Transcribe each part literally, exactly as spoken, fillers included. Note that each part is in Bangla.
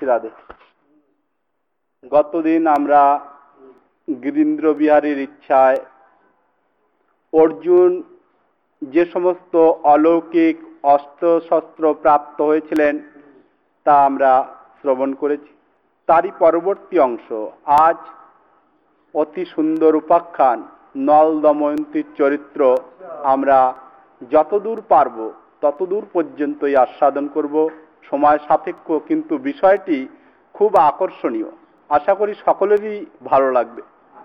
রাধে রাধে। গতদিন আমরা গিরীন্দ্র বিহারীর ইচ্ছায় অর্জুন যে সমস্ত অলৌকিক অস্ত্র শস্ত্র প্রাপ্ত হয়েছিলেন তা আমরা শ্রবণ করেছি। তারই পরবর্তী অংশ আজ অতি সুন্দর উপাখ্যান নল দময়ন্তীর চরিত্র আমরা যতদূর পারব ততদূর পর্যন্তই আস্বাদন করব। সময় সাপেক্ষ, কিন্তু বিষয়টি খুব আকর্ষণীয়। আশা করি সকলেরই ভালো লাগবে।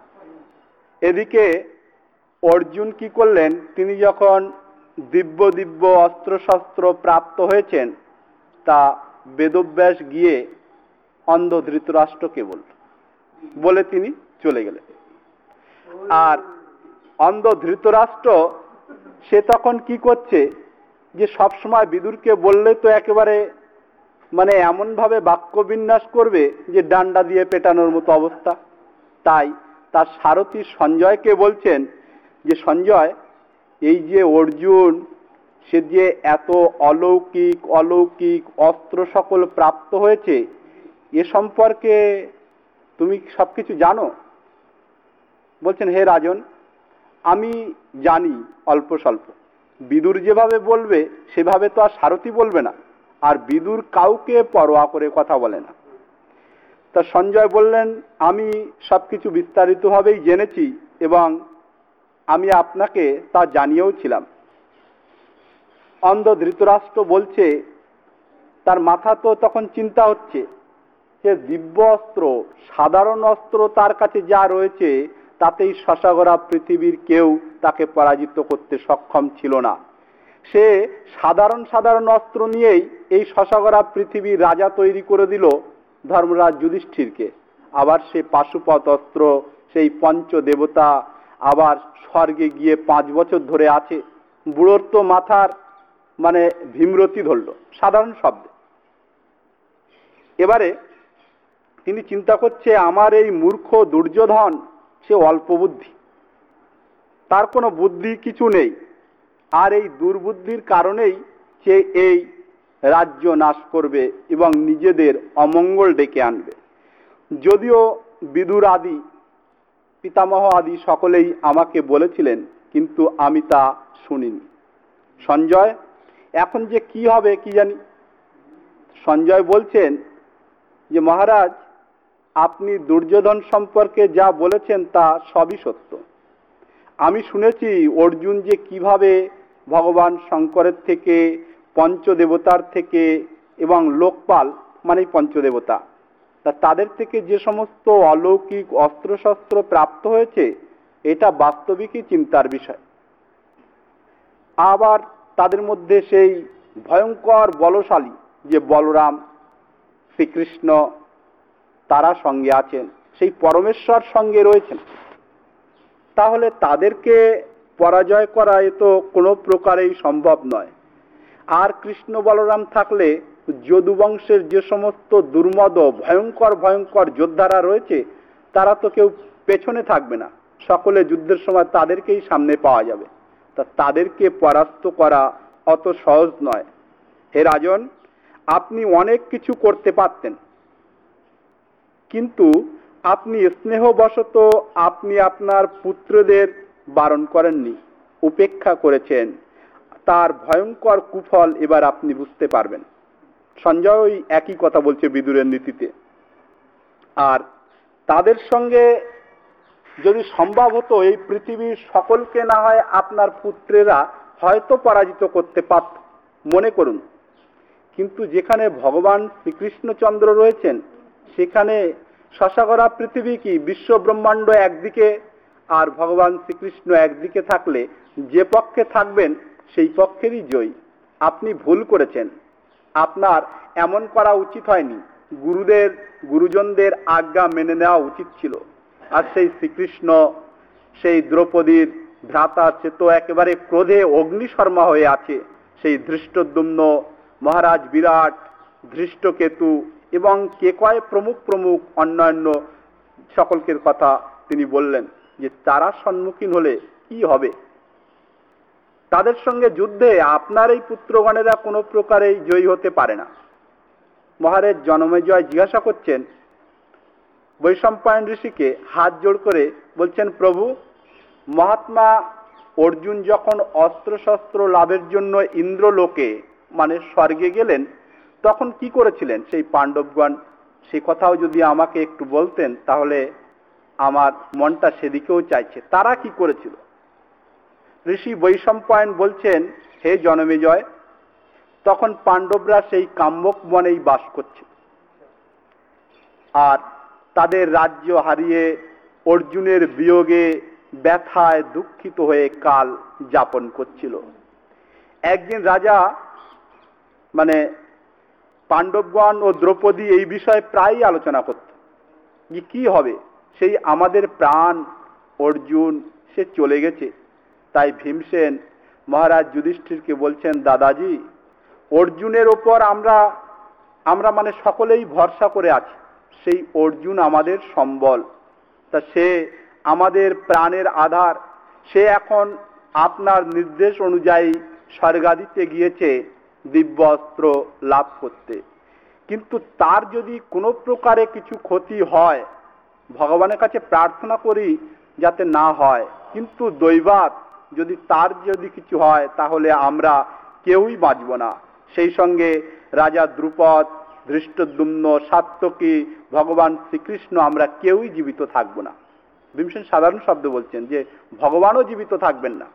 এদিকে অর্জুন কি করলেন, তিনি যখন দিব্য দিব্য অস্ত্রশস্ত্র প্রাপ্ত হয়েছেন তা বেদব্যাস গিয়ে অন্ধ ধৃতরাষ্ট্রকে বলল, বলে তিনি চলে গেলেন। আর অন্ধ ধৃতরাষ্ট্র সে তখন কি করছে, যে সবসময় বিদুরকে বললে তো একেবারে মানে এমন ভাবে বাক্য বিন্যাস করবে যে ডান্ডা দিয়ে পেটানোর মতো অবস্থা। তাই তার সারথী সঞ্জয়কে বলছেন যে সঞ্জয়, এই যে অর্জুন সে যে এত অলৌকিক অলৌকিক অস্ত্র সকল প্রাপ্ত হয়েছে, এ সম্পর্কে তুমি সবকিছু জানো? বলছেন, হে রাজন, আমি জানি অল্প স্বল্প। বিদুর যেভাবে বলবে সেভাবে তো আর সারথী বলবে না, আর বিদুর কাউকে পরোয়া করে কথা বলে না। তা সঞ্জয় বললেন, আমি সবকিছু বিস্তারিতভাবেই জেনেছি এবং আমি আপনাকে তা জানিয়েও ছিলাম। অন্ধ ধৃতরাষ্ট্র বলছে, তার মাথা তো তখন চিন্তা হচ্ছে যে দিব্য অস্ত্র, সাধারণ অস্ত্র তার কাছে যা রয়েছে তাতেই শশাগরা পৃথিবীর কেউ তাকে পরাজিত করতে সক্ষম ছিল না। সে সাধারণ সাধারণ অস্ত্র নিয়েই এই শশাগরা পৃথিবীর রাজা তৈরি করে দিল ধর্মরাজ যুধিষ্ঠিরকে। আবার সে পাশুপত অস্ত্র, সেই পঞ্চ দেবতা, আবার স্বর্গে গিয়ে পাঁচ বছর ধরে আছে। বুড়োর তো মাথার মানে ভীমরতি ধরল সাধারণ শব্দে। এবারে তিনি চিন্তা করছে, আমার এই মূর্খ দুর্যোধন সে অল্প বুদ্ধি, তার কোনো বুদ্ধি কিছু নেই, আর এই দুর্বুদ্ধির কারণেই সে এই রাজ্য নাশ করবে এবং নিজেদের অমঙ্গল ডেকে আনবে। যদিও বিদুর আদি পিতামহ আদি সকলেই আমাকে বলেছিলেন, কিন্তু আমি তা শুনিনি। সঞ্জয়, এখন যে কি হবে কি জানি। সঞ্জয় বলছেন যে মহারাজ, আপনি দুর্যোধন সম্পর্কে যা বলেছেন তা সবই সত্য। আমি শুনেছি অর্জুন যে কিভাবে ভগবান শঙ্করের থেকে, পঞ্চদেবতার থেকে এবং লোকপাল মানে পঞ্চদেবতা, তা তাদের থেকে যে সমস্ত অলৌকিক অস্ত্রশস্ত্র প্রাপ্ত হয়েছে এটা বাস্তবিকই চিন্তার বিষয়। আবার তাদের মধ্যে সেই ভয়ঙ্কর বলশালী যে বলরাম, শ্রীকৃষ্ণ তারা সঙ্গে আছেন, সেই পরমেশ্বর সঙ্গে রয়েছেন। তাহলে তাদেরকে পরাজয় করা এ তো কোনো প্রকারেই সম্ভব নয়। আর কৃষ্ণ বলরাম থাকলে যদুবংশের যে সমস্ত দুর্মদ ভয়ঙ্কর ভয়ঙ্কর যোদ্ধারা রয়েছে তারা তো কেউ পেছনে থাকবে না, সকলে যুদ্ধের সময় তাদেরকেই সামনে পাওয়া যাবে। তা তাদেরকে পরাস্ত করা অত সহজ নয়। হে রাজন, আপনি অনেক কিছু করতে পারতেন, কিন্তু আপনি স্নেহবশত আপনি আপনার পুত্রদের বারণ করেননি, উপেক্ষা করেছেন। তার ভয়ঙ্কর কুফল এবার আপনি বুঝতে পারবেন। সঞ্জয় ওই একই কথা বলছে বিদুরের নীতিতে। আর তাদের সঙ্গে যদি সম্ভব হতো এই পৃথিবীর সকলকে না হয় আপনার পুত্রেরা হয়তো পরাজিত করতে পারত, মনে করুন। কিন্তু যেখানে ভগবান শ্রীকৃষ্ণচন্দ্র রয়েছেন সেখানে শশাগরা পৃথিবী কি বিশ্ব ব্রহ্মাণ্ড একদিকে আর ভগবান শ্রীকৃষ্ণ একদিকে থাকলে যে পক্ষে থাকবেন সেই পক্ষেরই জয়ী। আপনি ভুল করেছেন, আপনার এমন করা উচিত হয়নি। গুরুদের গুরুজনদের আজ্ঞা মেনে নেওয়া উচিত ছিল। আর সেই শ্রীকৃষ্ণ সেই দ্রৌপদীর ভ্রাতা, সে তো একেবারে ক্রোধে অগ্নিশর্মা হয়ে আছে। সেই ধৃষ্টদ্যুম্ন, মহারাজ বিরাট, ধৃষ্টকেতু এবং কে কয় প্রমুখ প্রমুখ অন্যান্য সকলকে কথা তিনি বললেন যে তারা সম্মুখীন হলে কি হবে। তাদের সঙ্গে যুদ্ধে আপনার এই পুত্রগণেরা কোনো প্রকারেই জয়ী হতে পারে না। মহারাজ জনমেজয় জিজ্ঞাসা করছেন বৈশম্পায়ন ঋষিকে হাত জোড় করে, বলছেন প্রভু, মহাত্মা অর্জুন যখন অস্ত্র শস্ত্র লাভের জন্য ইন্দ্রলোকে মানে স্বর্গে গেলেন তখন কি করেছিলেন সেই পাণ্ডবগণ? সে কথাও যদি আমাকে একটু বলতেন তাহলে আমার মনটা সেদিকেও চাইছে। তারা কি করেছিল? ঋষি বৈশম্পায়ন বলছেন, হে জনমেজয়, তখন পাণ্ডবরা সেই কাম্যক বনেই বাস করছে আর তাদের রাজ্য হারিয়ে অর্জুনের বিয়োগে ব্যথায় দুঃখিত হয়ে কাল যাপন করছিল। একদিন রাজা মানে পাণ্ডবগণ ও দ্রৌপদী এই বিষয়ে প্রায়ই আলোচনা করত যে কি হবে, সেই আমাদের প্রাণ অর্জুন সে চলে গেছে। তাই ভীমসেন মহারাজ যুধিষ্ঠিরকে বলছেন, দাদাজি, অর্জুনের ওপর আমরা আমরা মানে সকলেই ভরসা করে আছি, সেই অর্জুন আমাদের সম্বল, তা সে আমাদের প্রাণের আধার। সে এখন আপনার নির্দেশ অনুযায়ী স্বর্গাদিতে গিয়েছে দিব্য অস্ত্র লাভ করতে, কিন্তু তার যদি কোনো প্রকারে কিছু ক্ষতি হয় ভগবানের কাছে প্রার্থনা করি যাতে না হয়, কিন্তু দৈবাৎ যদি তার যদি কিছু হয় তাহলে আমরা কেউই বাঁচব না। সেই সঙ্গে রাজা দ্রুপদ, ধৃষ্টদ্যুম্ন, সাত্যকী, ভগবান শ্রীকৃষ্ণ আমরা কেউই জীবিত থাকব না। ভীমসেন সাধারণ শব্দ বলছেন যে ভগবানও জীবিত থাকবেন না।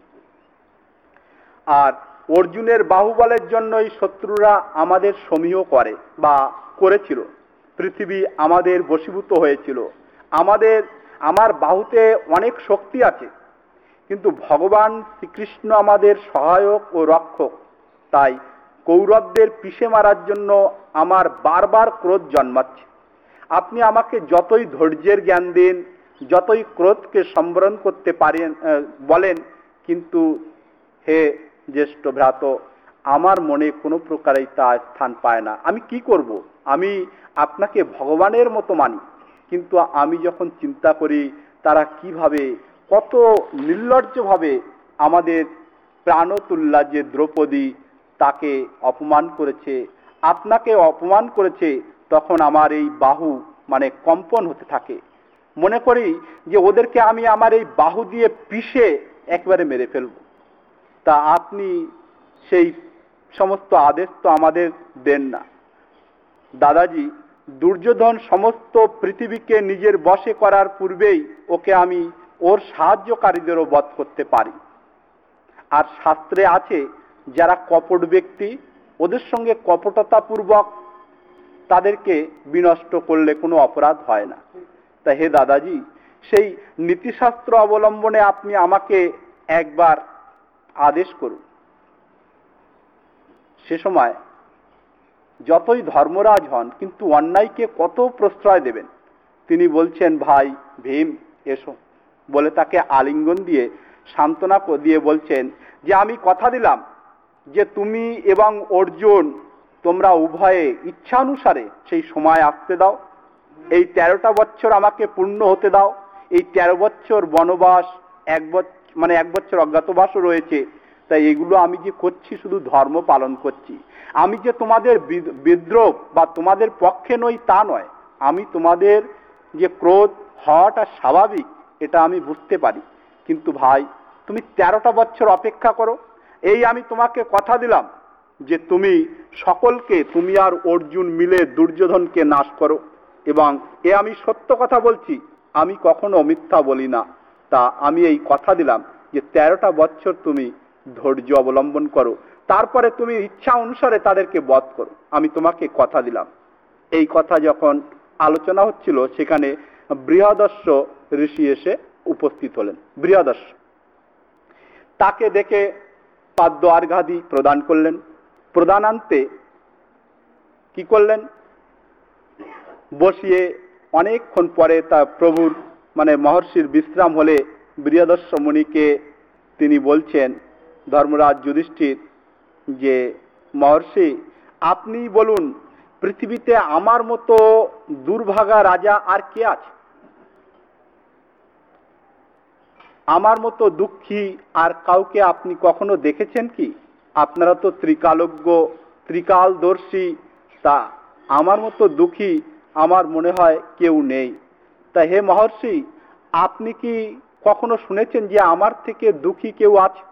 আর অর্জুনের বাহুবলের জন্যই শত্রুরা আমাদের সমীহ করে বা করেছিল, পৃথিবী আমাদের বশীভূত হয়েছিল। আমাদের আমার বাহুতে অনেক শক্তি আছে, কিন্তু ভগবান শ্রীকৃষ্ণ আমাদের সহায়ক ও রক্ষক। তাই কৌরবদের পিষে মারার জন্য আমার বারবার ক্রোধ জন্মাচ্ছে। আপনি আমাকে যতই ধৈর্যের জ্ঞান দিন, যতই ক্রোধকে সম্বরণ করতে পারেন বলেন, কিন্তু হে জ্যেষ্ঠ ভ্রাত, আমার মনে কোনো প্রকারেই তা স্থান পায় না। আমি কি করব? আমি আপনাকে ভগবানের মতো মানি, কিন্তু আমি যখন চিন্তা করি তারা কিভাবে কত নির্লজ্জভাবে আমাদের প্রাণতুল্যা যে দ্রৌপদী তাকে অপমান করেছে, আপনাকে অপমান করেছে, তখন আমার এই বাহু মানে কম্পন হতে থাকে। মনে করি যে ওদেরকে আমি আমার এই বাহু দিয়ে পিষে একবারে মেরে ফেলব। তা আপনি সেই সমস্ত আদেশ তো আমাদের দেন না। দাদাজি, দুর্যোধন সমস্ত পৃথিবীকে নিজের বশে করার পূর্বেই ওকে আমি ওর সাহায্যকারীদেরও বধ করতে পারি। আর শাস্ত্রে আছে যারা কপট ব্যক্তি ওদের সঙ্গে কপটতাপূর্বক তাদেরকে বিনষ্ট করলে কোনো অপরাধ হয় না। তা হে দাদাজি, সেই নীতিশাস্ত্র অবলম্বনে আপনি আমাকে একবার আদেশ করুন। সে সময় যতই ধর্মরাজ হন কিন্তু অন্যায়কে কত প্রশ্রয় দেবেন। তিনি বলছেন, ভাই ভীম এসো, বলে তাকে আলিঙ্গন দিয়ে সান্ত্বনা দিয়ে বলছেন যে আমি কথা দিলাম যে তুমি এবং অর্জুন তোমরা উভয়ে ইচ্ছানুসারে সেই সময় আসতে দাও। এই তেরোটা বছর আমাকে পূর্ণ হতে দাও। এই তেরো বছর বনবাস, এক বছর মানে এক বছর অজ্ঞাতবাসও রয়েছে। তাই এগুলো আমি যে করছি শুধু ধর্ম পালন করছি। আমি যে তোমাদের বিদ্রোহ বা তোমাদের পক্ষে নই তা নয়। আমি তোমাদের যে ক্রোধ হওয়াটা স্বাভাবিক এটা আমি বুঝতে পারি, কিন্তু ভাই তুমি তেরোটা বছর অপেক্ষা করো। এই আমি তোমাকে কথা দিলাম যে তুমি সকলকে, তুমি আর অর্জুন মিলে দুর্যোধনকে নাশ করো। এবং এ আমি সত্য কথা বলছি, আমি কখনো মিথ্যা বলি না। তা আমি এই কথা দিলাম যে তেরোটা বছর তুমি ধৈর্য অবলম্বন করো, তারপরে তুমি ইচ্ছা অনুসারে তাদেরকে বধ করো। আমি তোমাকে কথা দিলাম। এই কথা যখন আলোচনা হচ্ছিল সেখানে বৃহদস্য ঋষি এসে উপস্থিত হলেন। বৃহদস্য তাকে দেখে পাদ্য আর্ঘাদি প্রদান করলেন। প্রদানান্তে কি করলেন, বসিয়ে অনেকক্ষণ পরে তা প্রভুর মানে মহর্ষির বিশ্রাম হলে বৃহদস্য মুনিকে তিনি বলছেন, ধর্মরাজ যুধিষ্ঠির, যে মহর্ষি আপনি বলুন পৃথিবীতে আমার মতো দুর্ভাগা রাজা আর কে আছে? আমার মতো দুঃখী আর কাউকে আপনি কখনো দেখেছেন কি? আপনারা তো ত্রিকালজ্ঞ, ত্রিকালদর্শী, তা আমার মতো দুঃখী আমার মনে হয় কেউ নেই। তা হে মহর্ষি, আপনি কি কখনো শুনেছেন যে আমার থেকে দুঃখী কেউ আছে?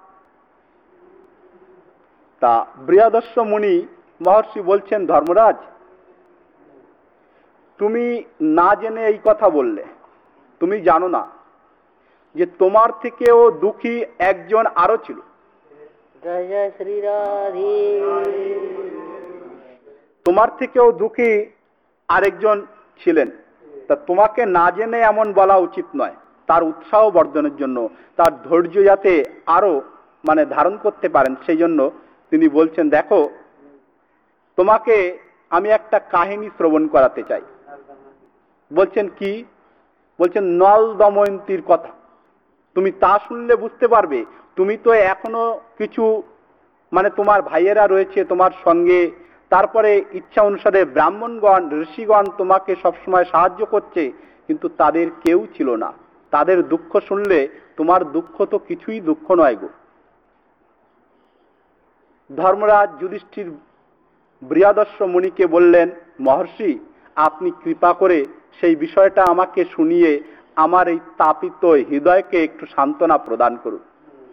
তা বৃহদস্য মুনি মহর্ষি বলছেন, ধর্মরাজ, তুমি না জেনে এই কথা বললে। তুমি জানো না যে তোমার থেকেও দুঃখী একজন আরো ছিল। জয় জয় শ্রী রাধে। তোমার থেকেও দুঃখী আরেকজন ছিলেন। তা তোমাকে না জেনে এমন বলা উচিত নয়। তার উৎসাহ বর্ধনের জন্য, তার ধৈর্য যাতে আরো মানে ধারণ করতে পারেন, সেই জন্য তিনি বলছেন, দেখো, তোমাকে আমি একটা কাহিনী শ্রবণ করাতে চাই। বলছেন কি? বলছেন নল দময়ন্তীর কথা। তুমি তা শুনলে বুঝতে পারবে, তুমি তো এখনো কিছু মানে তোমার ভাইয়েরা রয়েছে তোমার সঙ্গে, তারপরে ইচ্ছা অনুসারে ব্রাহ্মণগণ ঋষিগণ তোমাকে সবসময় সাহায্য করছে, কিন্তু তাদের কেউ ছিল না। তাদের দুঃখ শুনলে তোমার দুঃখ তো কিছুই দুঃখ নয় গো। ধর্মরাজ যুধিষ্ঠির বৃহদস্য মুনিকে বললেন, মহর্ষি, আপনি কৃপা করে সেই বিষয়টা আমাকে শুনিয়ে আমার এই তাপিত হৃদয়কে একটু সান্ত্বনা প্রদান করুন।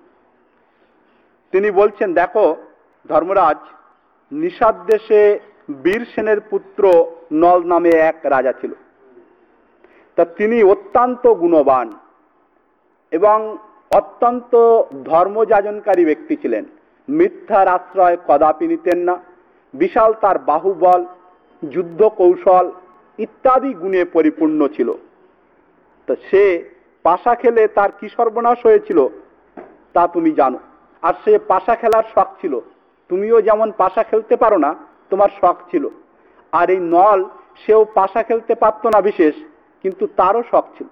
তিনি বলছেন, দেখো ধর্মরাজ, নিষাদ দেশে বীরসেনের পুত্র নল নামে এক রাজা ছিল। তা তিনি অত্যন্ত গুণবান এবং অত্যন্ত ধর্মযাজনকারী ব্যক্তি ছিলেন। মিথ্যার আশ্রয় কদাপি নিতেন না। বিশাল তার বাহুবল, যুদ্ধ কৌশল ইত্যাদি গুণে পরিপূর্ণ ছিল। তো সে পাশা খেলে তার কি সর্বনাশ হয়েছিল তা তুমি জানো। আর সে পাশা খেলার শখ ছিল। তুমিও যেমন পাশা খেলতে পারো না, তোমার শখ ছিল। আর এই নল, সেও পাশা খেলতে পারত না বিশেষ, কিন্তু তারও শখ ছিল।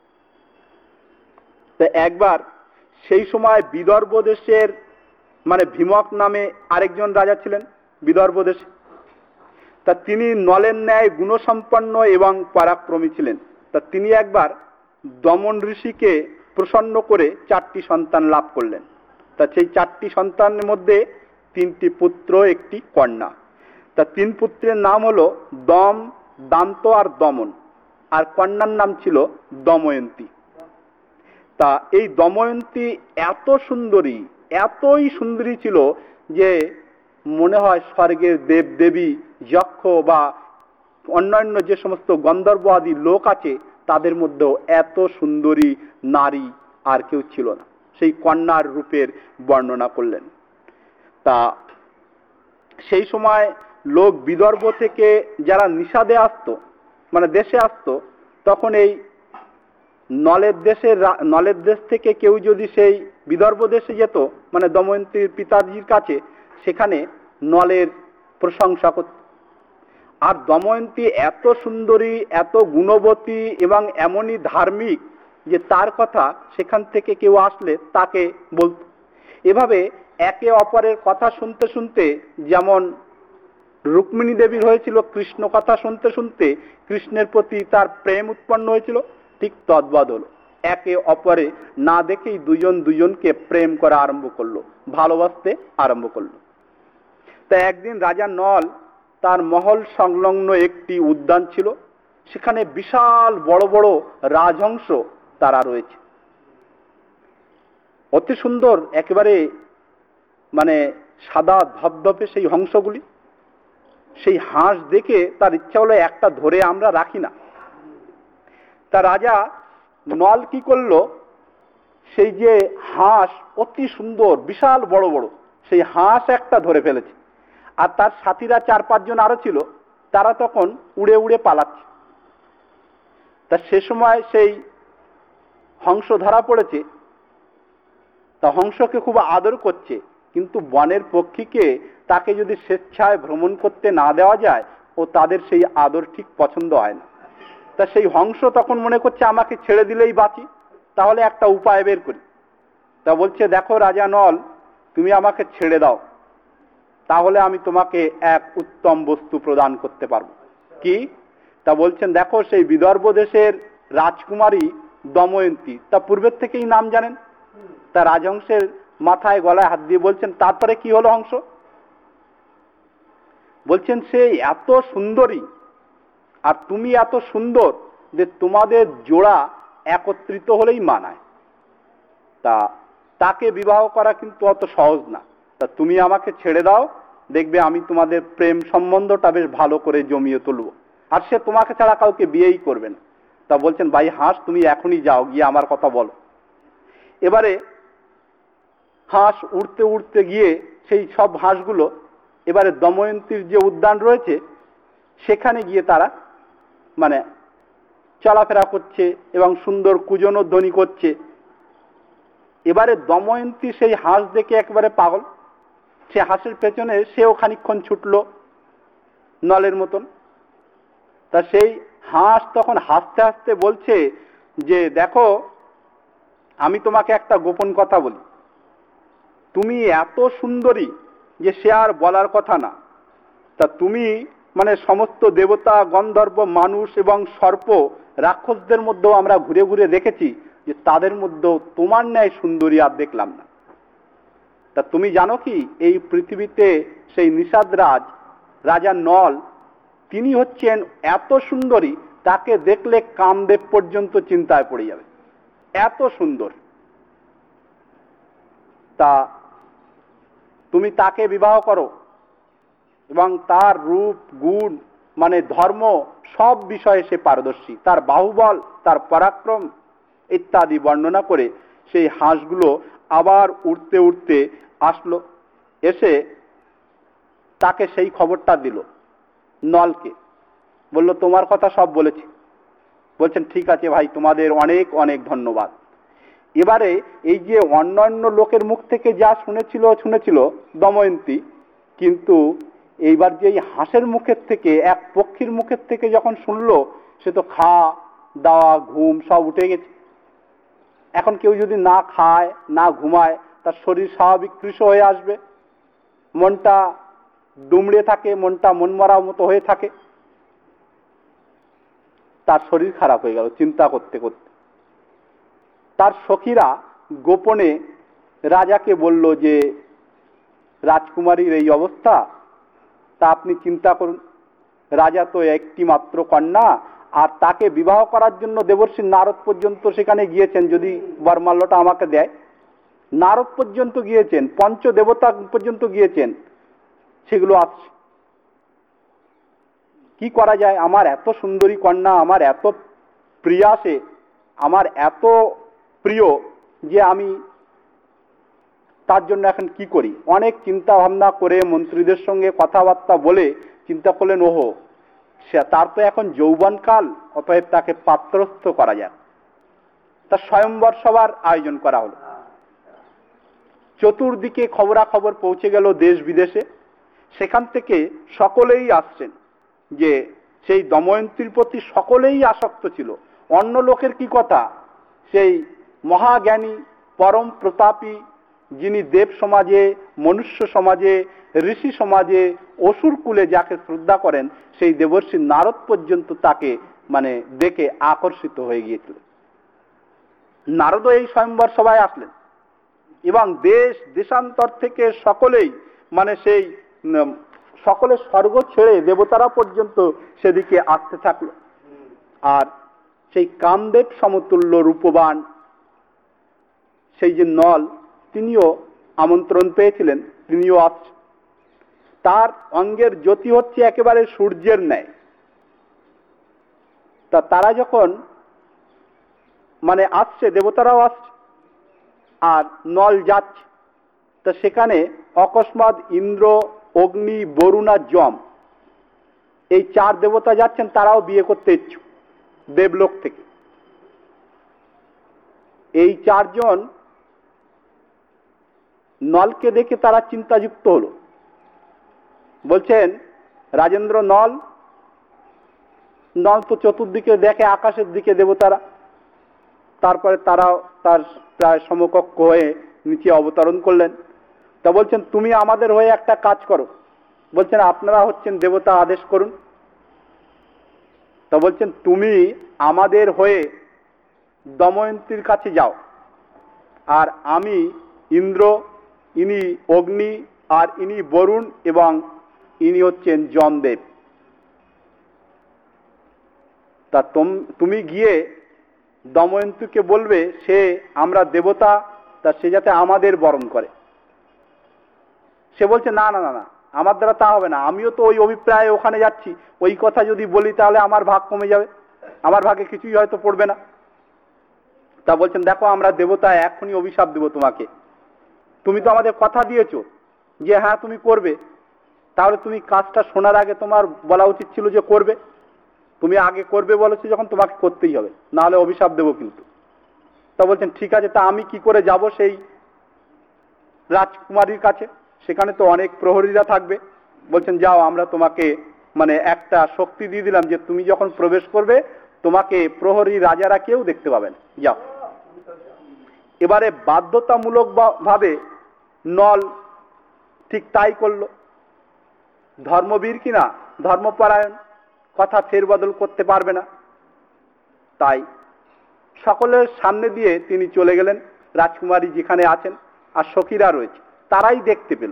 তা একবার সেই সময় বিদর্ভ দেশের মানে ভীমক নামে আরেকজন রাজা ছিলেন বিদর্ভ দেশে। তা তিনি নলের ন্যায় গুণসম্পন্ন এবং পরাক্রমী ছিলেন। তা তিনি একবার দমন ঋষিকে প্রসন্ন করে চারটি সন্তান লাভ করলেন। তা সেই চারটি সন্তানের মধ্যে তিনটি পুত্র, একটি কন্যা। তা তিন পুত্রের নাম হলো দম, দান্ত আর দমন, আর কন্যার নাম ছিল দময়ন্তী। তা এই দময়ন্তী এত সুন্দরী, এতই সুন্দরী ছিল যে মনে হয় স্বর্গের দেব দেবী, যক্ষ বা অন্যান্য যে সমস্ত গন্ধর্ব আদি লোক আছে তাদের মধ্যেও এত সুন্দরী নারী আর কেউ ছিল না। সেই কন্যার রূপের বর্ণনা করলেন। তা সেই সময় লোক বিদর্ভ থেকে যারা নিষাদে আসতো, মানে দেশে আসতো, তখন এই নলের দেশের নলের দেশ থেকে কেউ যদি সেই বিদর্ভ দেশে যেত, মানে দময়ন্তীর পিতাজির কাছে, সেখানে নলের প্রশংসা করত। আর দময়ন্তী এত সুন্দরী, এত গুণবতী এবং এমনই ধার্মিক যে তার কথা সেখান থেকে কেউ আসলে তাকে বলত। এভাবে একে অপরের কথা শুনতে শুনতে, যেমন রুক্মিণী দেবীর হয়েছিল কৃষ্ণ কথা শুনতে শুনতে কৃষ্ণের প্রতি তার প্রেম উৎপন্ন হয়েছিল, ঠিক তদ্বৎ হলো। একে অপরে না দেখেই দুজন দুজনকে প্রেম করা আরম্ভ করলো, ভালোবাসতে আরম্ভ করলো। তা একদিন রাজা নল তার মহল সংলগ্ন একটি উদ্যান ছিল, সেখানে বিশাল বড় বড় রাজহংস তারা রয়েছে, অতি সুন্দর, একেবারে মানে সাদা ধপধপে সেই হংসগুলি। সেই হাঁস দেখে তার ইচ্ছা হলো একটা ধরে আমরা রাখি না। তা রাজা নল কি করলো, সেই যে হাঁস অতি সুন্দর বিশাল বড় বড়, সেই হাঁস একটা ধরে ফেলেছে। আর তার সাথীরা চার পাঁচজন আরো ছিল, তারা তখন উড়ে উড়ে পালাচ্ছে। তা সে সময় সেই হংস ধরা পড়েছে। তা হংসকে খুব আদর করছে, কিন্তু বনের পক্ষীকে তাকে যদি স্বেচ্ছায় ভ্রমণ করতে না দেওয়া যায়, ও তাদের সেই আদর ঠিক পছন্দ হয় না। তা সেই হংস তখন মনে করছে আমাকে ছেড়ে দিলেই বাঁচি, তাহলে একটা উপায় বের করি। তা বলছে, দেখো রাজা নল, তুমি আমাকে ছেড়ে দাও, তাহলে আমি তোমাকে এক উত্তম বস্তু প্রদান করতে পারবো। কি? তা বলছেন, দেখো সেই বিদর্ভ দেশের রাজকুমারী দময়ন্তী, তা পূর্বের থেকেই নাম জানেন। তা রাজহংসের মাথায় গলায় হাত দিয়ে বলছেন, তারপরে কি হলো হংস? বলছেন সে এত সুন্দরী আর তুমি এত সুন্দর যে তোমাদের জোড়া একত্রিত হলেই মানায়, তা তাকে বিবাহ করা কিন্তু অত সহজ না। তা তুমি আমাকে ছেড়ে দাও, দেখবে আমি তোমাদের প্রেম সম্বন্ধটা বেশ ভালো করে জমিয়ে তুলব, আর সে তোমাকে ছাড়া কাউকে বিয়েই করবে না। তা বলছেন ভাই হাঁস, তুমি এখনই যাও, গিয়ে আমার কথা বলো। এবারে হাঁস উড়তে উড়তে গিয়ে সেই সব হাঁসগুলো এবারে দময়ন্তীর যে উদ্যান রয়েছে সেখানে গিয়ে তারা মানে চলাফেরা করছে এবং সুন্দর কুজনো ধ্বনি করছে। এবারে দময়ন্তী সেই হাঁস দেখে একেবারে পাগল, সে হাঁসের পেছনে সেও খানিকক্ষণ ছুটলো নলের মতন। তা সেই হাঁস তখন হাসতে হাসতে বলছে যে দেখো, আমি তোমাকে একটা গোপন কথা বলি, তুমি এত সুন্দরী যে সে আর বলার কথা না। তা তুমি মানে সমস্ত দেবতা, গন্ধর্ব, মানুষ এবং সর্প, রাক্ষসদের মধ্যেও আমরা ঘুরে ঘুরে দেখেছি যে তাদের মধ্যেও তোমার ন্যায় সুন্দরী আর দেখলাম না। তা তুমি জানো কি, এই পৃথিবীতে সেই নিষাদ রাজ রাজা নল, তিনি হচ্ছেন এত সুন্দরী, তাকে দেখলে কামদেব পর্যন্ত চিন্তায় পড়ে যাবে, এত সুন্দর। তা তুমি তাকে বিবাহ করো এবং তার রূপ, গুণ, মানে ধর্ম, সব বিষয়ে সে পারদর্শী, তার বাহুবল, তার পরাক্রম ইত্যাদি বর্ণনা করে সেই হাঁসগুলো আবার উড়তে উড়তে আসলো, এসে তাকে সেই খবরটা দিল নলকে, বলল তোমার কথা সব বলেছি। বলছেন ঠিক আছে ভাই, তোমাদের অনেক অনেক ধন্যবাদ। এবারে এই যে অন্যান্য লোকের মুখ থেকে যা শুনেছিল শুনেছিল দময়ন্তী, কিন্তু এইবার যে এই হাঁসের মুখের থেকে, এক পক্ষীর মুখের থেকে যখন শুনলো, সে তো খাওয়া দাওয়া ঘুম সব উঠে গেছে। এখন কেউ যদি না খায় না ঘুমায়, তার শরীর স্বাভাবিক কৃশ হয়ে আসবে, মনটা দুমড়ে থাকে, মনটা মনমরা মতো হয়ে থাকে, তার শরীর খারাপ হয়ে গেল চিন্তা করতে করতে। তার সখীরা গোপনে রাজাকে বলল যে রাজকুমারীর এই অবস্থা, তা আপনি চিন্তা করুন, রাজা তো একটি মাত্র কন্যা, আর তাকে বিবাহ করার জন্য দেবর্ষি নারদ পর্যন্ত সেখানে গিয়েছেন, যদি বরমাল্যটা আমাকে দেয়। নারদ পর্যন্ত গিয়েছেন, পঞ্চ দেবতা পর্যন্ত গিয়েছেন, সেগুলো আসছে। কি করা যায়, আমার এত সুন্দরী কন্যা, আমার এত প্রিয়া, সে আমার এত প্রিয় যে আমি তার জন্য এখন কি করি। অনেক চিন্তা ভাবনা করে মন্ত্রীদের সঙ্গে কথাবার্তা বলে চিন্তা করলেন, ওহো সে তার তো এখন যৌবনকাল, অতএব তাকে পাত্রস্থ করা যাক। তার স্বয়ম্বর সভার আয়োজন করা হলো। চতুর্দিকে খবরাখবর পৌঁছে গেল দেশ বিদেশে, সেখান থেকে সকলেই আসছেন যে সেই দময়ন্তীর প্রতি সকলেই আসক্ত ছিল। অন্য লোকের কি কথা, সেই মহাজ্ঞানী পরম প্রতাপী, যিনি দেব সমাজে, মনুষ্য সমাজে, ঋষি সমাজে, অসুর কুলে যাকে শ্রদ্ধা করেন, সেই দেবর্ষি নারদ পর্যন্ত তাকে মানে দেখে আকর্ষিত হয়ে গিয়েছিল। নারদও এই স্বয়ম্বর সভায় আসলেন এবং দেশ দেশান্তর থেকে সকলেই মানে সেই সকলে স্বর্গ ছেড়ে দেবতারা পর্যন্ত সেদিকে আসতে থাকলো। আর সেই কামদেব সমতুল্য রূপবান সেই যে নল, তিনিও আমন্ত্রণ পেয়েছিলেন, তিনিও আসছেন। তার অঙ্গের জ্যোতি হচ্ছে একেবারে সূর্যের ন্যায়। তা তারা যখন মানে আসছে, দেবতারাও আসছে আর নল যাচ্ছে, তা সেখানে অকস্মাৎ ইন্দ্র, অগ্নি, বরুণ আর যম, এই চার দেবতা যাচ্ছেন, তারাও বিয়ে করতে ইচ্ছুক দেবলোক থেকে। এই চারজন নলকে দেখে তারা চিন্তাযুক্ত হলো, বলছেন রাজেন্দ্র নল, নল তো চতুর্দিকে দেখে, আকাশের দিকে দেবতারা, তারপরে তারা তার প্রায় সমকক্ষ হয়ে নিচে অবতরণ করলেন। তা বলছেন তুমি আমাদের হয়ে একটা কাজ করো। বলছেন আপনারা হচ্ছেন দেবতা, আদেশ করুন। তা বলছেন তুমি আমাদের হয়ে দময়ন্তীর কাছে যাও, আর আমি ইন্দ্র, ইনি অগ্নি, আর ইনি বরুণ এবং ইনি হচ্ছেন যমদেব। তা তুমি গিয়ে দময়ন্তীকে বলবে সে আমরা দেবতা, তা সে যাতে আমাদের বরণ করে। সে বলছে না না না না, আমার দ্বারা তা হবে না, আমিও তো ওই অভিপ্রায়ে ওখানে যাচ্ছি, ওই কথা যদি বলি তাহলে আমার ভাগ কমে যাবে, আমার ভাগে কিছুই হয়তো পড়বে না। তা বলছেন দেখো আমরা দেবতা, এখনই অভিশাপ দেব তোমাকে, তুমি তো আমাদের কথা দিয়েছো যে হ্যাঁ তুমি করবে, তাহলে তুমি কাজটা শোনার আগে তোমার বলা উচিত ছিল যে করবে। তুমি আগে করবে বলেছো যখন, তোমাকে করতেই হবে, না হলে অভিশাপ দেবো কিন্তু। তা বলছেন ঠিক আছে, তা আমি কি করে যাব সেই রাজকুমারীর কাছে? সেখানে তো অনেক প্রহরীরা থাকবে। বলছেন যাও, আমরা তোমাকে মানে একটা শক্তি দিয়ে দিলাম যে তুমি যখন প্রবেশ করবে তোমাকে প্রহরী রাজারা কেউ দেখতে পাবেন, যাও। এবারে বাধ্যতামূলক ভাবে নল ঠিক তাই করলো। ধর্মবীর কিনা, ধর্মপরায়ণ, কথা ফের বদল করতে পারবে না, তাই সকলের সামনে দিয়ে তিনি চলে গেলেন। রাজকুমারী যেখানে আছেন আর সখীরা রয়েছে তারাই দেখতে পেল।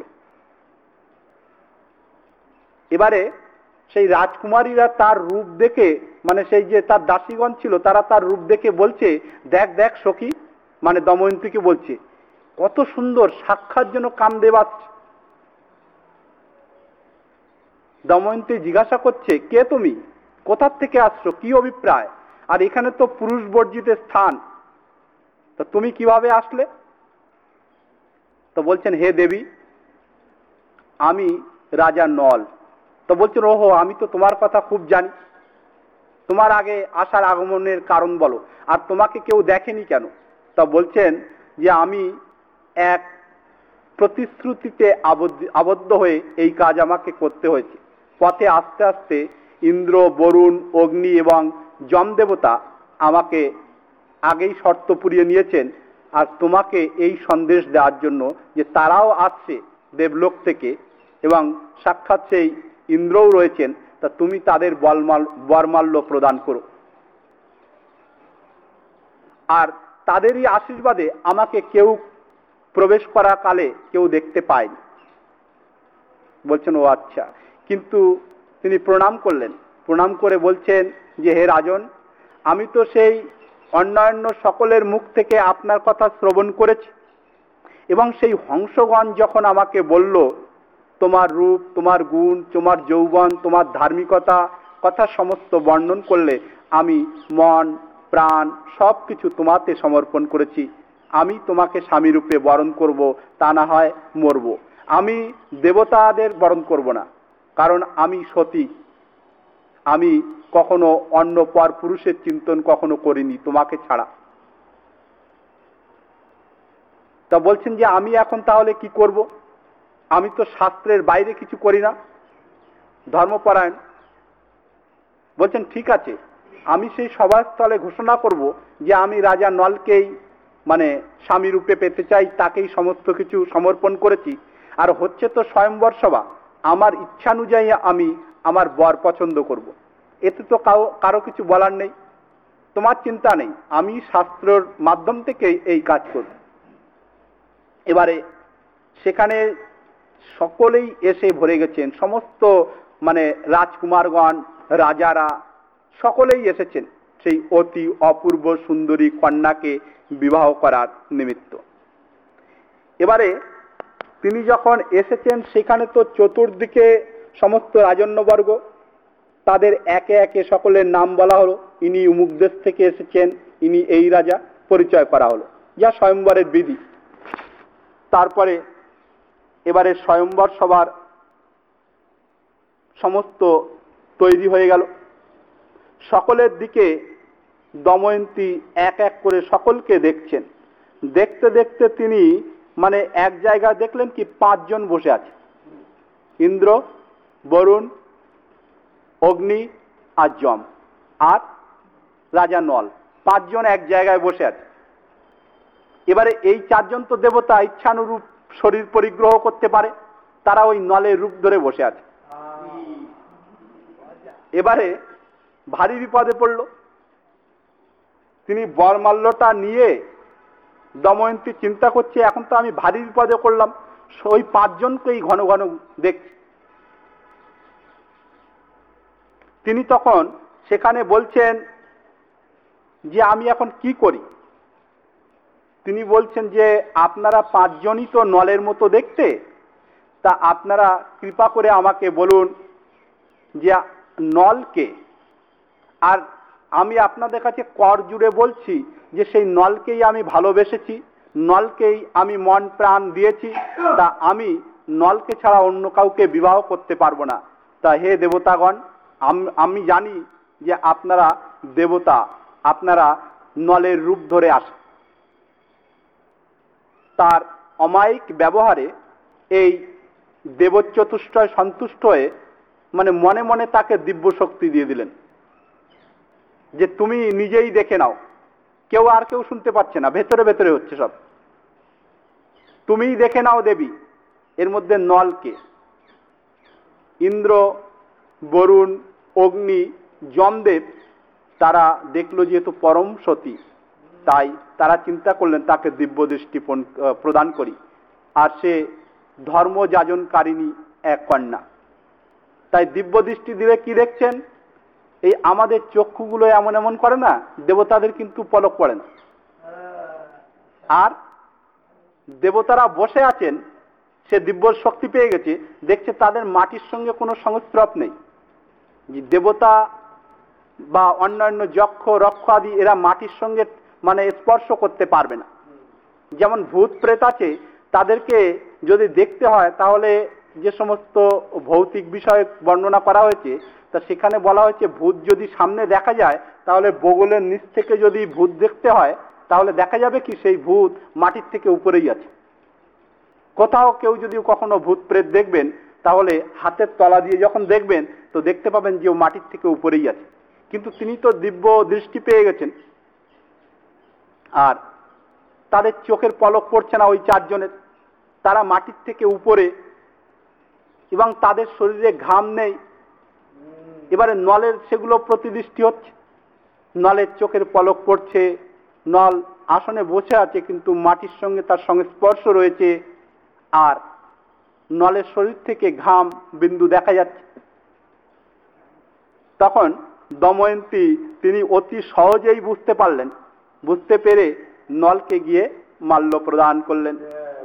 এবারে সেই রাজকুমারীরা তার রূপ দেখে, মানে সেই যে তার দাসীগণ ছিল তারা তার রূপ দেখে বলছে দেখ দেখ সখী, মানে দময়ন্তীকে বলছে কত সুন্দর, সাক্ষাৎ যেন কামদেব আসছে। দময়ন্তী জিজ্ঞাসা করছে কে তুমি, কোথা থেকে আসছো, কি অভিপ্রায়, আর এখানে তো পুরুষ বর্জিত স্থান, তা তুমি কিভাবে আসলে? তো বলছেন হে দেবী, আমি রাজা নল। তো বলছেন ওহো, আমি তো তোমার কথা খুব জানি, তোমার আগে আসার আগমনের কারণ বলো, আর তোমাকে কেউ দেখেনি কেন? তা বলছেন যে আমি এক প্রতিশ্রুতিতে আবদ্ধ হয়ে এই কাজ আমাকে করতে হয়েছে। পথে আস্তে আস্তে ইন্দ্র, বরুণ, অগ্নি এবং যমদেবতা আমাকে আগেই শর্ত পুরিয়ে নিয়েছেন, আর তোমাকে এই সন্দেশ দেওয়ার জন্য যে তারাও আসছে দেবলোক থেকে এবং সাক্ষাৎ সেই ইন্দ্রও রয়েছেন, তা তুমি তাদের বরমাল্য প্রদান করো, আর তাদেরই আশীর্বাদে আমাকে কেউ প্রবেশ করা কালে কেউ দেখতে পায়নি। বলছেন ও আচ্ছা। কিন্তু তিনি প্রণাম করলেন, প্রণাম করে বলছেন যে হে রাজন, আমি তো সেই অন্যান্য সকলের মুখ থেকে আপনার কথা শ্রবণ করেছি, এবং সেই হংসগণ যখন আমাকে বলল তোমার রূপ, তোমার গুণ, তোমার যৌবন, তোমার ধার্মিকতা কথা সমস্ত বর্ণন করলে আমি মন প্রাণ সব কিছু তোমাতে সমর্পণ করেছি। আমি তোমাকে স্বামী রূপে বরণ করব, তা না হয় মরব। আমি দেবতাদের বরণ করব না, কারণ আমি সতী, আমি কখনো অন্য পর পুরুষের চিন্তন কখনো করিনি তোমাকে ছাড়া। তা বলছেন যে আমি এখন তাহলে কি করব, আমি তো শাস্ত্রের বাইরে কিছু করি না, ধর্মপরায়ণ। বলছেন ঠিক আছে, আমি সেই সভাস্থলে ঘোষণা করব যে আমি রাজা নলকেই মানে স্বামী রূপে পেতে চাই, তাকেই সমস্ত কিছু সমর্পণ করেছি, আর হচ্ছে তো স্বয়ম্বর সভা, আমার ইচ্ছানুযায়ী আমি আমার বর পছন্দ করব, এতে তো কারো কিছু বলার নেই, তোমার চিন্তা নেই, আমি শাস্ত্রের মাধ্যম থেকে এই কাজ করব। এবারে সেখানে সকলেই এসে ভরে গেছেন, সমস্ত মানে রাজকুমারগণ, রাজারা সকলেই এসেছেন সেই অতি অপূর্ব সুন্দরী কন্যাকে বিবাহ করার নিমিত্ত। এবারে তিনি যখন এসেছেন সেখানে তো চতুর্দিকে সমস্ত রাজন্যবর্গ, তাদের একে একে সকলের নাম বলা হলো, ইনি অমুক দেশ থেকে এসেছেন, ইনি এই রাজা, পরিচয় করা হলো, যা স্বয়ম্বরের বিধি। তারপরে এবারে স্বয়ম্বর সভার সমস্ত তৈরি হয়ে গেল। সকলের দিকে দময়ন্তী এক এক করে সকলকে দেখছেন। দেখতে দেখতে তিনি মানে এক জায়গায় দেখলেন কি পাঁচজন বসে আছে, ইন্দ্র, বরুণ, অগ্নি আর যম আর রাজা নল, পাঁচজন এক জায়গায় বসে আছে। এবারে এই চারজন তো দেবতা, ইচ্ছানুরূপ শরীর পরিগ্রহ করতে পারে, তারা ওই নলের রূপ ধরে বসে আছে। এবারে ভারী বিপদে পড়ল। তিনি বরমাল্যটা নিয়ে দময়ন্তী চিন্তা করছে এখন তো আমি ভারী বিপদে করলাম, ওই পাঁচজনকেই ঘন ঘন দেখছি। তিনি তখন সেখানে বলছেন যে আমি এখন কি করি। তিনি বলছেন যে আপনারা পাঁচজনই তো নলের মতো দেখতে, তা আপনারা কৃপা করে আমাকে বলুন যে নলকে, আর আমি আপনাদের কাছে কর জুড়ে বলছি যে সেই নলকেই আমি ভালোবেসেছি, নলকেই আমি মন প্রাণ দিয়েছি, তা আমি নলকে ছাড়া অন্য কাউকে বিবাহ করতে পারবো না। তা হে দেবতাগণ, আমি জানি যে আপনারা দেবতা, আপনারা নলের রূপ ধরে আসেন। তার অমায়িক ব্যবহারে এই দেবচতুষ্টয় সন্তুষ্ট হয়ে মানে মনে মনে তাকে দিব্য শক্তি দিয়ে দিলেন যে তুমি নিজেই দেখে নাও, কেউ আর কেউ শুনতে পাচ্ছে না, ভেতরে ভেতরে হচ্ছে সব, তুমিই দেখে নাও দেবী এর মধ্যে নলকে। ইন্দ্র, বরুণ, অগ্নি, যমদেব তারা দেখলো যেহেতু পরম সতী, তাই তারা চিন্তা করলেন তাকে দিব্য দৃষ্টি প্রদান করি, আর সে ধর্মযাজনকারিণী এক কন্যা। তাই দিব্য দৃষ্টি দিলে কি দেখছেন, এই আমাদের চক্ষুগুলো এমন এমন করে না, দেবতাদের কিন্তু পলক পড়ে না। আর দেবতারা বসে আছেন, সে দিব্য শক্তি পেয়ে গেছে, দেখছে তাদের মাটির সঙ্গে কোনো সংস্রব নেই। দেবতা বা অন্যান্য যক্ষ রক্ষ আদি এরা মাটির সঙ্গে মানে স্পর্শ করতে পারবে না। যেমন ভূত প্রেত আছে, তাদেরকে যদি দেখতে হয় তাহলে যে সমস্ত ভৌতিক বিষয় বর্ণনা করা হয়েছে, তা সেখানে বলা হয়েছে ভূত যদি সামনে দেখা যায় তাহলে বগলের নিচ থেকে যদি ভূত দেখতে হয় তাহলে দেখা যাবে কি সেই ভূত মাটির থেকে উপরেই আছে। কোথাও কেউ যদি কখনো ভূত প্রেত দেখবেন তাহলে হাতের তলা দিয়ে যখন দেখবেন তো দেখতে পাবেন যে ও মাটির থেকে উপরেই আছে, কিন্তু তিনি তো দিব্য দৃষ্টি পেয়ে গেছেন, আর তাদের চোখের পলক পড়ছে না ওই চারজনের, তারা মাটির থেকে উপরে এবং তাদের শরীরে ঘাম নেই। এবারে নলের সেগুলো প্রতিদৃষ্টি হচ্ছে, নলের চোখের পলক পড়ছে, নল আসনে বসে আছে কিন্তু মাটির সঙ্গে তার সঙ্গে স্পর্শ রয়েছে, আর নলের শরীর থেকে ঘাম বিন্দু দেখা যাচ্ছে। তখন দময়ন্তী তিনি অতি সহজেই বুঝতে পারলেন, বুঝতে পেরে নলকে গিয়ে মাল্য প্রদান করলেন।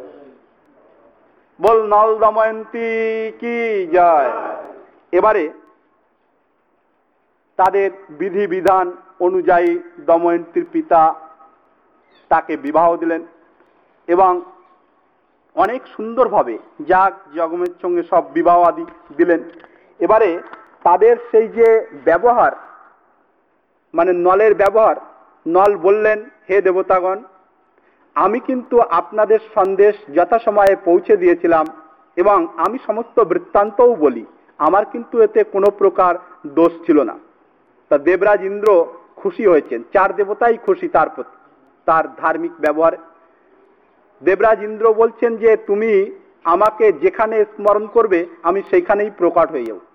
বল নল দময়ন্তী কি জয়। এবারে তাদের বিধি বিধান অনুযায়ী দময়ন্তীর পিতা তাকে বিবাহ দিলেন এবং অনেক সুন্দরভাবে যাগ যজ্ঞের সঙ্গে সব বিবাহ আদি দিলেন। এবারে তাদের সেই যে ব্যবহার মানে নলের ব্যবহার, নল বললেন হে দেবতাগণ, আমি কিন্তু আপনাদের সন্দেশ যথাসময়ে পৌঁছে দিয়েছিলাম এবং আমি সমস্ত বৃত্তান্তও বলি, আমার কিন্তু এতে কোনো প্রকার দোষ ছিল না। তা দেবরাজ ইন্দ্র খুশি হয়েছেন, চার দেবতাই খুশি তার প্রতি, তার ধার্মিক ব্যবহার। দেবরাজ ইন্দ্র বলছেন যে তুমি আমাকে যেখানে স্মরণ করবে আমি সেইখানেই প্রকট হয়ে যাব,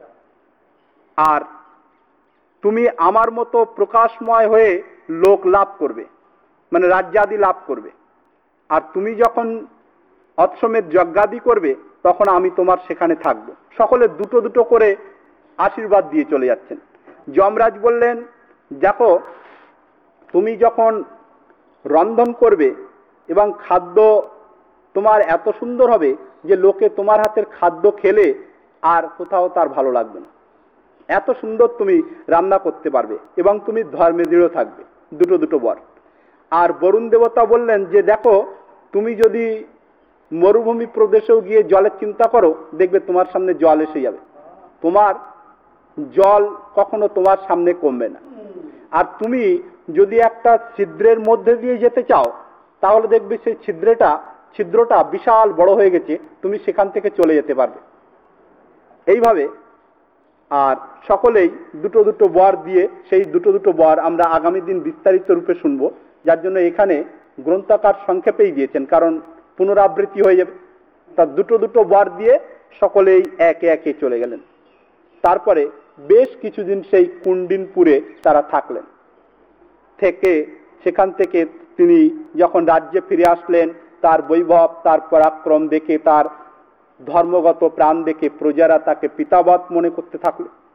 আর তুমি আমার মতো প্রকাশময় হয়ে লোক লাভ করবে, মানে রাজ্যাদি লাভ করবে, আর তুমি যখন অশ্বমেধ যজ্ঞাদি করবে তখন আমি তোমার সেখানে থাকবো। সকলে দুটো দুটো করে আশীর্বাদ দিয়ে চলে যাচ্ছেন। যমরাজ বললেন দেখো, তুমি যখন রন্ধন করবে এবং খাদ্য তোমার এত সুন্দর হবে যে লোকে তোমার হাতের খাদ্য খেলে আর কোথাও তার ভালো লাগবে না, এত সুন্দর তুমি রান্না করতে পারবে এবং তুমি ধর্মে দৃঢ় থাকবে। দুটো দুটো বর। আর বরুণ দেবতা বললেন যে দেখো, তুমি যদি মরুভূমি প্রদেশেও গিয়ে জলের চিন্তা করো দেখবে তোমার সামনে জল এসে যাবে, তোমার জল কখনো তোমার সামনে কমবে না। আর তুমি যদি একটা ছিদ্রের মধ্যে দিয়ে যেতে চাও তাহলে দেখবে সেই ছিদ্রটা ছিদ্রটা বিশাল বড় হয়ে গেছে, তুমি সেখান থেকে চলে যেতে পারবে। এইভাবে আর সকলেই দুটো দুটো বর দিয়ে, সেই দুটো দুটো বর আমরা আগামী দিন বিস্তারিত রূপে শুনবো, যার জন্য এখানে গ্রন্থকার সংক্ষেপেই দিয়েছেন, কারণ পুনরাবৃত্তি হয়ে যাবে। তার দুটো দুটো বর দিয়ে সকলেই একে একে চলে গেলেন। তারপরে বেশ কিছুদিন সেই কুণ্ডিনপুরে তারা থাকলেন। থেকে সেখান থেকে তিনি যখন রাজ্যে ফিরে আসলেন, তার বৈভব তার পরাক্রম দেখে, তার ধর্মগত প্রাণ দেখে প্রজারা তাকে পিতাবৎ মনে করতে থাকলো।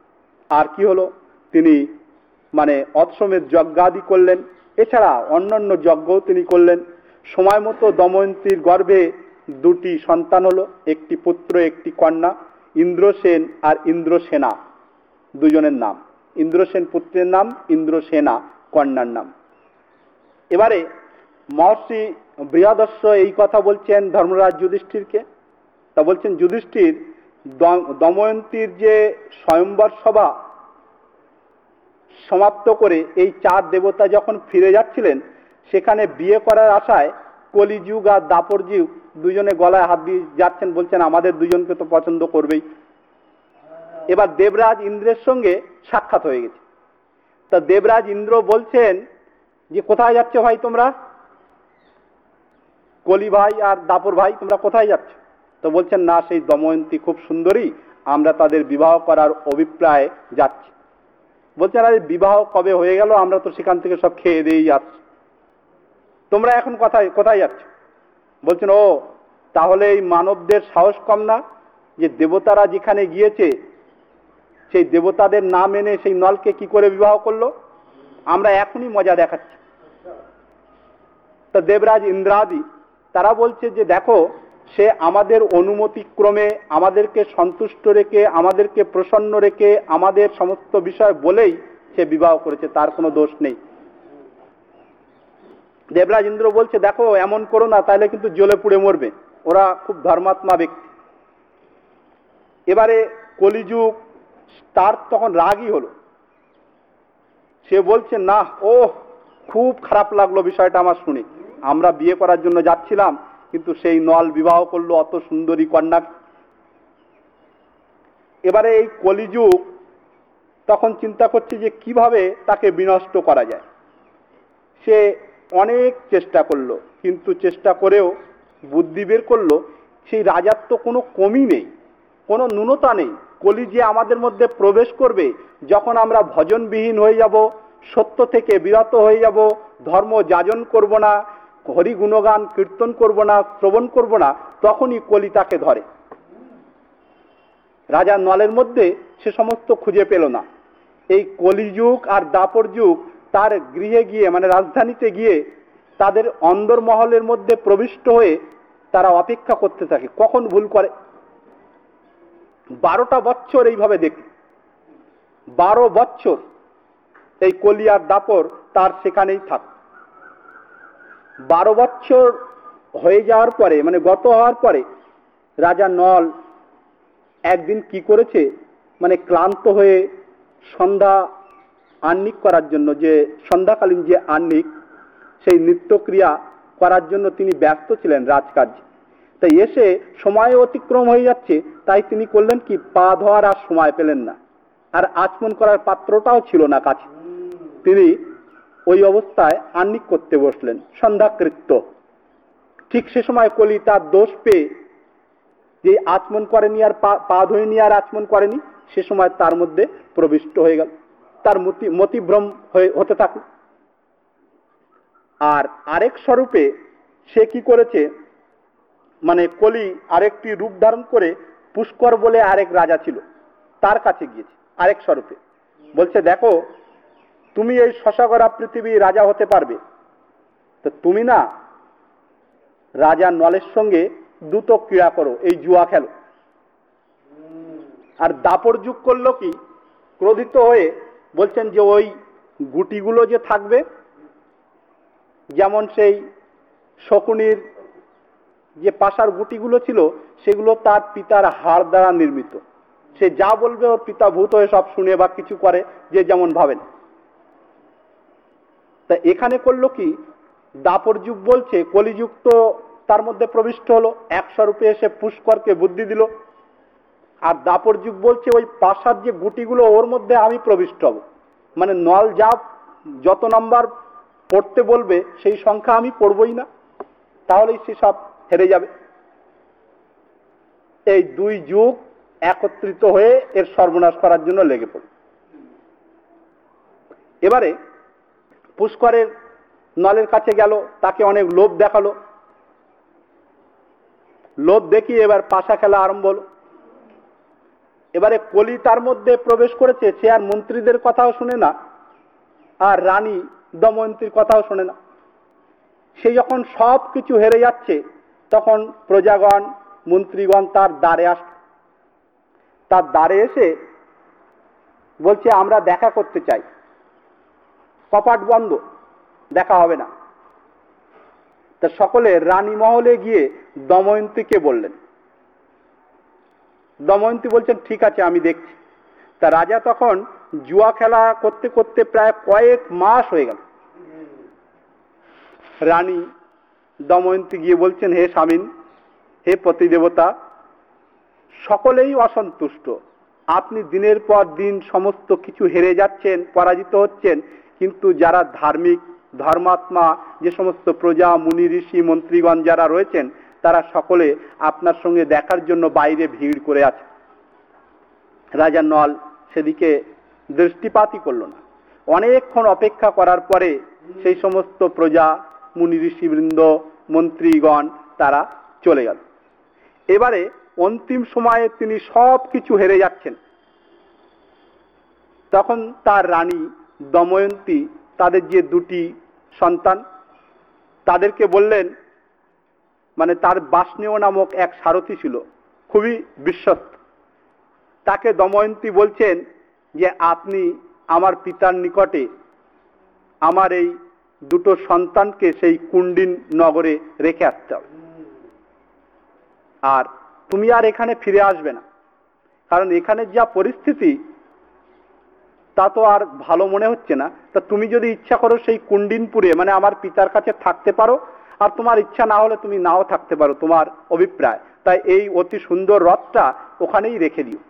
আর কি হলো, তিনি মানে অশ্বমেধ যজ্ঞাদি করলেন, এছাড়া অন্যান্য যজ্ঞও তিনি করলেন। সময় মতো দময়ন্তীর গর্ভে দুটি সন্তান হলো, একটি পুত্র একটি কন্যা, ইন্দ্রসেন আর ইন্দ্রসেনা দুজনের নাম। ইন্দ্রসেন পুত্রের নাম, ইন্দ্রসেনা কন্যার নাম। এবারে মহর্ষি বৃহদস্য এই কথা বলছেন ধর্মরাজ যুধিষ্ঠিরকে। তা বলছেন, যুধিষ্ঠির, দময়ন্তীর যে স্বয়ম্বর সভা সমাপ্ত করে এই চার দেবতা যখন ফিরে যাচ্ছিলেন, সেখানে বিয়ে করার আশায় কলিযুগ আর দাপর যুগ দুজনে গলায় হাত দিয়ে যাচ্ছেন, বলছেন আমাদের দুজনকে তো পছন্দ করবেই। এবার দেবরাজ ইন্দ্রের সঙ্গে সাক্ষাৎ হয়ে গেছে। তা দেবরাজ ইন্দ্র বলছেন যে কোথায় যাচ্ছ ভাই তোমরা, কলি ভাই আর দাপর ভাই, তোমরা কোথায় যাচ্ছ? তো বলছেন, না, সেই দময়ন্তী খুব সুন্দরী, আমরা তাদের বিবাহ করার অভিপ্রায়ে যাচ্ছি। বলছেন, আরে বিবাহ কবে হয়ে গেল, আমরা তো সেখান থেকে সব খেয়ে দিয়েই যাচ্ছি, তোমরা এখন কোথায় কোথায় যাচ্ছ? বলছেন, ও তাহলে এই মানবদের সাহস কম না, যে দেবতারা যেখানে গিয়েছে সেই দেবতাদের না মেনে সেই নলকে কি করে বিবাহ করলো, আমরা এখনই মজা দেখাচ্ছি। তা দেবরাজ ইন্দ্রাদি তারা বলছে যে দেখো, সে আমাদের অনুমতি ক্রমে আমাদেরকে সন্তুষ্ট রেখে, আমাদেরকে প্রসন্ন রেখে, আমাদের সমস্ত বিষয় বলেই সে বিবাহ করেছে, তার কোনো দোষ নেই। দেবরাজ ইন্দ্র বলছে, দেখো এমন করো না, তাহলে কিন্তু জ্বলে পুড়ে মরবে, ওরা খুব ধর্মাত্মা ব্যক্তি। এবারে কলিযুগ, তার তখন রাগই হলো, সে বলছে, না, ও খুব খারাপ লাগলো বিষয়টা আমার শুনে, আমরা বিয়ে করার জন্য যাচ্ছিলাম, কিন্তু সেই নল বিবাহ করলো অত সুন্দরী কন্যা। এবারে এই কলিযুগ তখন চিন্তা করছে যে কিভাবে তাকে বিনষ্ট করা যায়। সে অনেক চেষ্টা করলো, কিন্তু চেষ্টা করেও বুদ্ধি বের করলো সেই রাজার তো কোনো কমই নেই, কোনো ন্যূনতা নেই। কলি যে আমাদের মধ্যে প্রবেশ করবে, যখন আমরা ভজনবিহীন হয়ে যাব, সত্য থেকে বিরত হয়ে যাব, ধর্ম যাজন করব না, হরি গুণগান কীর্তন করব না, শ্রবণ করব না, তখনই কলি তাকে ধরে। রাজার নলের মধ্যে সে সমস্ত খুঁজে পেল না। এই কলিযুগ আর দাপর যুগ তার গৃহে গিয়ে, মানে রাজধানীতে গিয়ে, তাদের অন্দরমহলের মধ্যে প্রবিষ্ট হয়ে তারা অপেক্ষা করতে থাকে কখন ভুল করে। বারোটা বৎসর এইভাবে দেখি, বারো বৎসর এই কলি আর দাপর তার সেখানেই থাক। বারো বৎসর হয়ে যাওয়ার পরে, মানে গত হওয়ার পরে, রাজা নল একদিন কি করেছে, মানে ক্লান্ত হয়ে সন্ধ্যা আহ্নিক করার জন্য, যে সন্ধ্যাকালীন যে আহ্নিক, সেই নিত্যক্রিয়া করার জন্য তিনি ব্যস্ত ছিলেন রাজকার্যে। তাই এসে সময় অতিক্রম হয়ে যাচ্ছে, তাই তিনি করলেন কি, পা ধোয়ার আর সময় পেলেন না, আর আচমন করার পাত্রটাও ছিল না কাছে। তিনি ওই অবস্থায় আহ্নিক করতে বসলেন, সন্ধ্যাকৃত্য। ঠিক সে সময় কলি তার দোষ পেয়ে, যে আচমন করেনি আর পা ধোয়নি আর আচমন করেনি, সে সময় তার মধ্যে প্রবিষ্ট হয়ে গেল, তার মতি মতিভ্রম হতে থাকল। আর আরেক স্বরূপে সে কি করেছে, মানে কলি আরেকটি রূপ ধারণ করে পুষ্কর বলে আরেক রাজা ছিল, তার কাছে গিয়েছে আরেক স্বরূপে। বলছে, দেখো তুমি এই শশাগরা পৃথিবীর রাজা হতে পারবে, তো তুমি না রাজা নলের সঙ্গে দ্রুত ক্রীড়া করো, এই জুয়া খেলো। আর দাপর যুগ করলো কি, ক্রোধিত হয়ে বলছেন যে ওই গুটিগুলো যে থাকবে, যেমন সেই শকুনির যে পাশার গুটিগুলো ছিল, সেগুলো তার পিতার হাড় দ্বারা নির্মিত। সে যা বলবে ওর পিতা ভূত হয়ে সব শুনে বা কিছু করে, যে যেমন ভাবেন। তা এখানে করলো কি, দাপর যুগ বলছে কলিযুগ তো তার মধ্যে প্রবিষ্ট হলো, এক স্বরূপে এসে পুষ্করকে বুদ্ধি দিল। আর দাপর যুগ বলছে ওই পাশার যে গুটিগুলো, ওর মধ্যে আমি প্রবিষ্ট হব, মানে নল যা যত নাম্বার পড়তে বলবে সেই সংখ্যা আমি পড়বই না, তাহলেই সে সব হেরে যাবে। এই দুই যুগ একত্রিত হয়ে এর সর্বনাশ করার জন্য লেগে পড়ে। এবারে পুষ্করের নলের কাছে গেল, তাকে অনেক লোভ দেখালো, লোভ দেখিয়ে এবার পাশা খেলা আরম্ভ হলো। এবারে কলি তার মধ্যে প্রবেশ করেছে, সে আর মন্ত্রীদের কথাও শুনে না, আর রানী দময়ন্তীর কথাও শোনে না। সে যখন সব কিছু হেরে যাচ্ছে, তখন প্রজাগণ মন্ত্রীগণ তার দ্বারে আস তার দ্বারে এসে বলছে, আমরা দেখা করতে চাই। কপাট বন্ধ, দেখা হবে না। তা সকলে রানী মহলে গিয়ে দময়ন্তীকে বললেন। দময়ন্তী বলছেন, ঠিক আছে, আমি দেখছি। তা রাজা তখন জুয়া খেলা করতে করতে প্রায় কয়েক মাস হয়ে গেল। রানী দময়ন্তী গিয়ে বলছেন, হে স্বামীন, হে পতিদেবতা, সকলেই অসন্তুষ্ট। আপনি দিনের পর দিন সমস্ত কিছু হেরে যাচ্ছেন, পরাজিত হচ্ছেন, কিন্তু যারা ধার্মিক ধর্মাত্মা, যে সমস্ত প্রজা মুনি ঋষি মন্ত্রীগণ যারা রয়েছেন, তারা সকলে আপনার সঙ্গে দেখার জন্য বাইরে ভিড় করে আছে। রাজা নল সেদিকে দৃষ্টিপাতই করল না। অনেকক্ষণ অপেক্ষা করার পরে সেই সমস্ত প্রজা মুনি ঋষিবৃন্দ মন্ত্রীগণ তারা চলে গেল। এবারে অন্তিম সময়ে তিনি সব কিছু হেরে যাচ্ছেন। তখন তার রানী দময়ন্তী তাদের যে দুটি সন্তান, তাদেরকে বললেন, মানে তার বাষ্ণেয় নামক এক সারথী ছিল, খুবই বিশ্বস্ত। তাকে দময়ন্তী বলছেন যে, আপনি আমার পিতার নিকটে আমার এই দুটো সন্তানকে সেই কুণ্ডিন নগরে রেখে আসতে হবে, আর তুমি আর এখানে ফিরে আসবে না, কারণ এখানে যা পরিস্থিতি তা তো আর ভালো মনে হচ্ছে না। তা তুমি যদি ইচ্ছা করো সেই কুণ্ডিনপুরে, মানে আমার পিতার কাছে থাকতে পারো, আর তোমার ইচ্ছা না হলে তুমি নাও থাকতে পারো, তোমার অভিপ্রায়। তাই এই অতি সুন্দর রথটা ওখানেই রেখে দিও।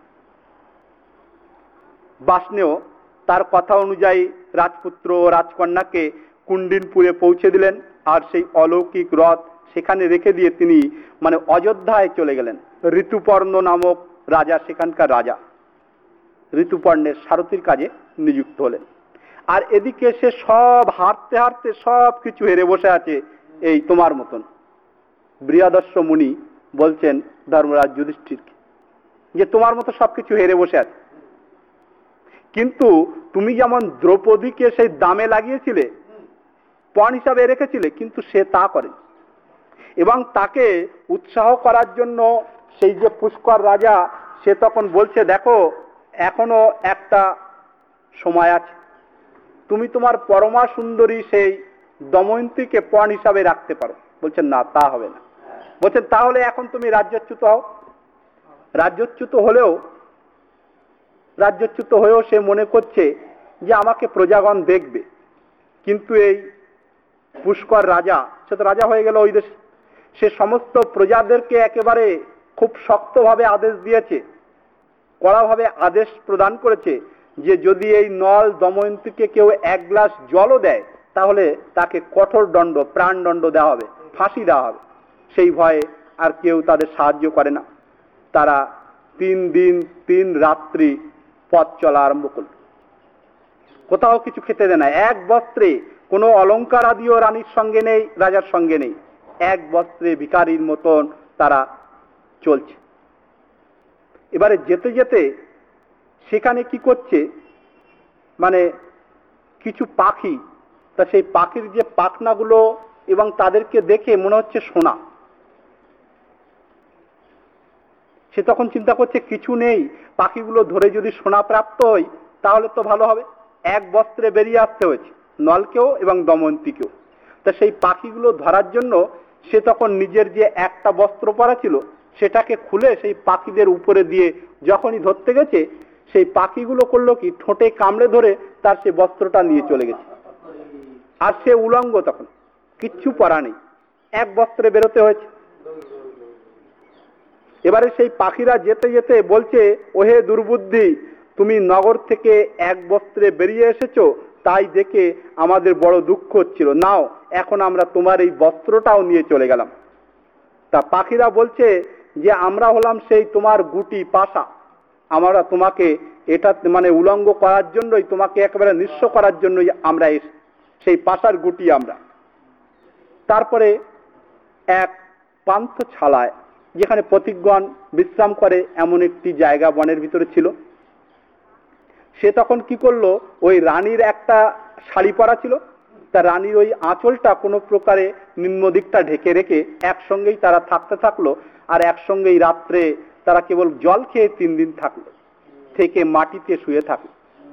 বাষ্ণেয় তার কথা অনুযায়ী রাজপুত্র ও রাজকন্যাকে কুণ্ডিনপুরে পৌঁছে দিলেন, আর সেই অলৌকিক রথ সেখানে রেখে দিয়ে তিনি মানে অযোধ্যায় চলে গেলেন। ঋতুপর্ণ নামক রাজা, সেখানকার রাজা, ঋতুপর্ণের সারথীর কাজে নিযুক্ত হলেন। আর এদিকে সে সব হারতে হারতে সব কিছু হেরে বসে আছে, এই তোমার মতন। বৃহদস্য মুনি বলছেন ধর্মরাজ যুধিষ্ঠিরকে যে, তোমার মতো সবকিছু হেরে বসে আছে, কিন্তু তুমি যেমন দ্রৌপদীকে সেই দামে লাগিয়েছিলে, পণ হিসাবে রেখেছিলে, কিন্তু সে তা করে। এবং তাকে উৎসাহ করার জন্য সেই যে পুষ্কর রাজা, সে তখন বলছে, দেখো এখনো একটা সময় আছে, তুমি তোমার পরমা সুন্দরী সেই দময়ন্তীকে পণ হিসাবে রাখতে পারো। বলছেন, না, তা হবে না। বলছেন, তাহলে এখন তুমি রাজ্যচ্যুত হও। রাজ্যচ্যুত হলেও রাজ্যচ্যুত হয়েও সে মনে করছে যে আমাকে প্রজাগণ দেখবে, কিন্তু এই পুষ্কর রাজা, সে তো রাজা হয়ে গেল ওই দেশে, সে সমস্ত প্রজাদেরকে একেবারে খুব শক্তভাবে আদেশ দিয়েছে, কড়াভাবে আদেশ প্রদান করেছে যে যদি এই নল দময়ন্তীকে কেউ এক গ্লাস জলও দেয়, তাহলে তাকে কঠোর দণ্ড, প্রাণদণ্ড দেওয়া হবে, ফাঁসি দেওয়া হবে। সেই ভয়ে আর কেউ তাদের সাহায্য করে না। তারা তিন দিন তিন রাত্রি পথ চলা আরম্ভ করল। কোথাও কিছু খেতে দেয় না, এক বস্ত্রে, কোনো অলংকার আদিও রানীর সঙ্গে নেই, রাজার সঙ্গে নেই, এক বস্ত্রে ভিখারির মতন তারা চলছে। এবারে যেতে যেতে সেখানে কি করছে, মানে কিছু পাখি, তা সেই পাখির যে পাখনাগুলো এবং তাদেরকে দেখে মনে হচ্ছে সোনা। সে তখন চিন্তা করছে, কিছু নেই, পাখিগুলো ধরে যদি সোনা প্রাপ্ত হই তাহলে তো ভালো হবে। এক বস্ত্রে বেরিয়ে আসতে হয়েছে নলকেও এবং দময়ন্তীকেও। তা সেই পাখিগুলো ধরার জন্য সে তখন নিজের যে একটা বস্ত্র পরা ছিল সেটাকে খুলে সেই পাখিদের উপরে দিয়ে যখনই ধরতে গেছে, সেই পাখিগুলো করলো কি, ঠোঁটে কামড়ে ধরে তার সে বস্ত্রটা নিয়ে চলে গেছে। আর সে উলঙ্গ, তখন কিচ্ছু পরা নেই, এক বস্ত্রে বেরোতে হয়েছে। এবারে সেই পাখিরা যেতে যেতে বলছে, ওহে দুর্বুদ্ধি, তুমি নগর থেকে এক বস্ত্রে বেরিয়ে এসেছো, তাই দেখে আমাদের বড় দুঃখ হচ্ছিল, নাও এখন আমরা তোমার এই বস্ত্রটাও নিয়ে চলে গেলাম। তা পাখিরা বলছে যে আমরা হলাম সেই তোমার গুটি পাশা, আমরা তোমাকে এটা মানে উলঙ্গ করার জন্যই, তোমাকে একেবারে নিঃস্ব করার জন্যই আমরা এসে, সেই পাশার গুটি আমরা। তারপরে এক পান্থ ছালায় যেখানে পথিকগণ বিশ্রাম করে এমন একটি জায়গা বনের ভিতরে ছিল। সে তখন কি করলো, ওই রানীর একটা শাড়ি পরা ছিল, তা রানীর ওই আঁচলটা কোনো প্রকারে নিম্ন দিকটা ঢেকে রেখে একসঙ্গেই তারা থাকতে থাকলো। আর একসঙ্গেই রাত্রে তারা কেবল জল খেয়ে তিন দিন থাকলো, থেকে মাটিতে শুয়ে থাকলো।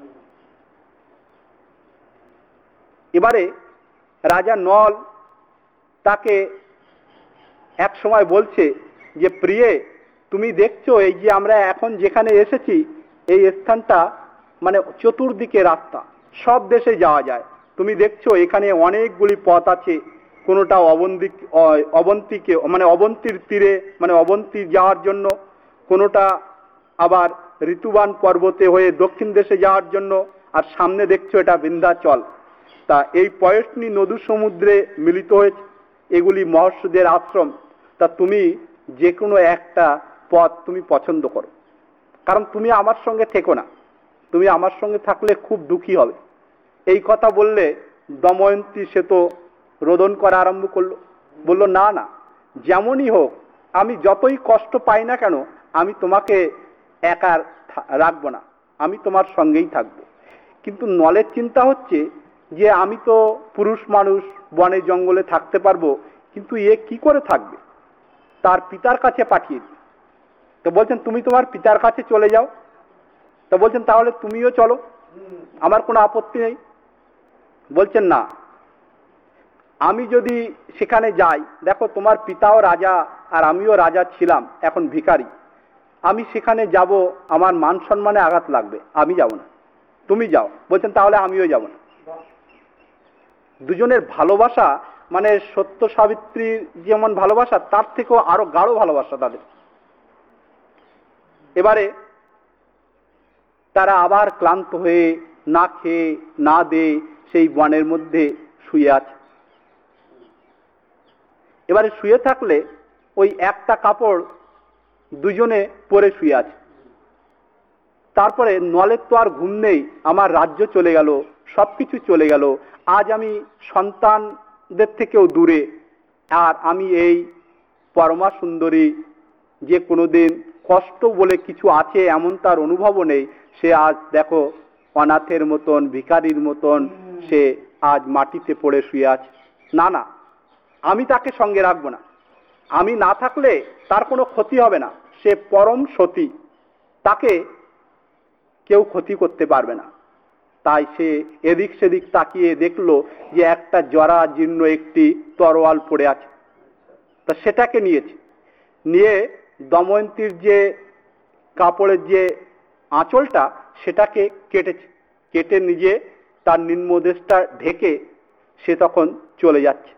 এবারে রাজা নল তাকে এক সময় বলছে যে, প্রিয়ে তুমি দেখছো এই যে আমরা এখন যেখানে এসেছি এই স্থানটা মানে চতুর্দিকে রাস্তা, সব দেশে যাওয়া যায়। তুমি দেখছো এখানে অনেকগুলি পথ আছে, কোনোটা অবন্তি অবন্তীকে মানে অবন্তীর তীরে মানে অবন্তী যাওয়ার জন্য, কোনোটা আবার ঋতুবান পর্বতে হয়ে দক্ষিণ দেশে যাওয়ার জন্য, আর সামনে দেখছো এটা বিন্ধ্যাচল। তা এই পয়স্নি নদী সমুদ্রে মিলিত হয়েছে, এগুলি মহর্ষিদের আশ্রম। তা তুমি যে কোনো একটা পথ তুমি পছন্দ করো, কারণ তুমি আমার সঙ্গে থেকো না, তুমি আমার সঙ্গে থাকলে খুব দুঃখী হবে। এই কথা বললে দময়ন্তী সে তো রোদন করা আরম্ভ করলো, বলল না না, যেমনই হোক আমি যতই কষ্ট পাই না কেন আমি তোমাকে একা রাখবো না, আমি তোমার সঙ্গেই থাকবো। কিন্তু নলের চিন্তা হচ্ছে যে আমি তো পুরুষ মানুষ, বনে জঙ্গলে থাকতে পারবো, কিন্তু এ কি করে থাকবে, তার পিতার কাছে পাঠিয়ে দিই। তো বলছেন তুমি তোমার পিতার কাছে চলে যাও। তো বলছেন তাহলে তুমিও চলো, আমার কোনো আপত্তি নেই। বলছেন না, আমি যদি সেখানে যাই, দেখো তোমার পিতাও রাজা আর আমিও রাজা ছিলাম, এখন ভিখারি, আমি সেখানে যাব আমার মান সম্মানে আঘাত লাগবে, আমি যাব না, তুমি যাও। বলছেন তাহলে আমিও যাব না। দুজনের ভালোবাসা মানে সত্য সাবিত্রীর যেমন ভালোবাসা তার থেকেও আরো গাঢ় ভালোবাসা তাদের। এবারে তারা আবার ক্লান্ত হয়ে না খেয়ে না দিয়ে সেই বনের মধ্যে শুয়ে আছে। এবারে শুয়ে থাকলে ওই একটা কাপড় দুজনে পরে শুয়ে আছে। তারপরে নলের তো আর ঘুম নেই, আমার রাজ্য চলে গেল, সবকিছু চলে গেল, আজ আমি সন্তানদের থেকেও দূরে, আর আমি এই পরমা সুন্দরী যে কোনোদিন কষ্ট বলে কিছু আছে এমন তার অনুভবও নেই, সে আজ দেখো অনাথের মতন ভিখারির মতন সে আজ মাটিতে পড়ে শুয়ে আছে। না না, আমি তাকে সঙ্গে রাখবো না, আমি না থাকলে তার কোনো ক্ষতি হবে না, সে পরম সতী, তাকে কেউ ক্ষতি করতে পারবে না। তাই সে এদিক সেদিক তাকিয়ে দেখলো যে একটা জরা জীর্ণ একটি তরোয়াল পড়ে আছে, তা সেটাকে নিয়েছে, নিয়ে দময়ন্তীর যে কাপড়ের যে আঁচলটা সেটাকে কেটেছে, কেটে নিজে তার নিম্নদেশটা ঢেকে সে তখন চলে যাচ্ছে।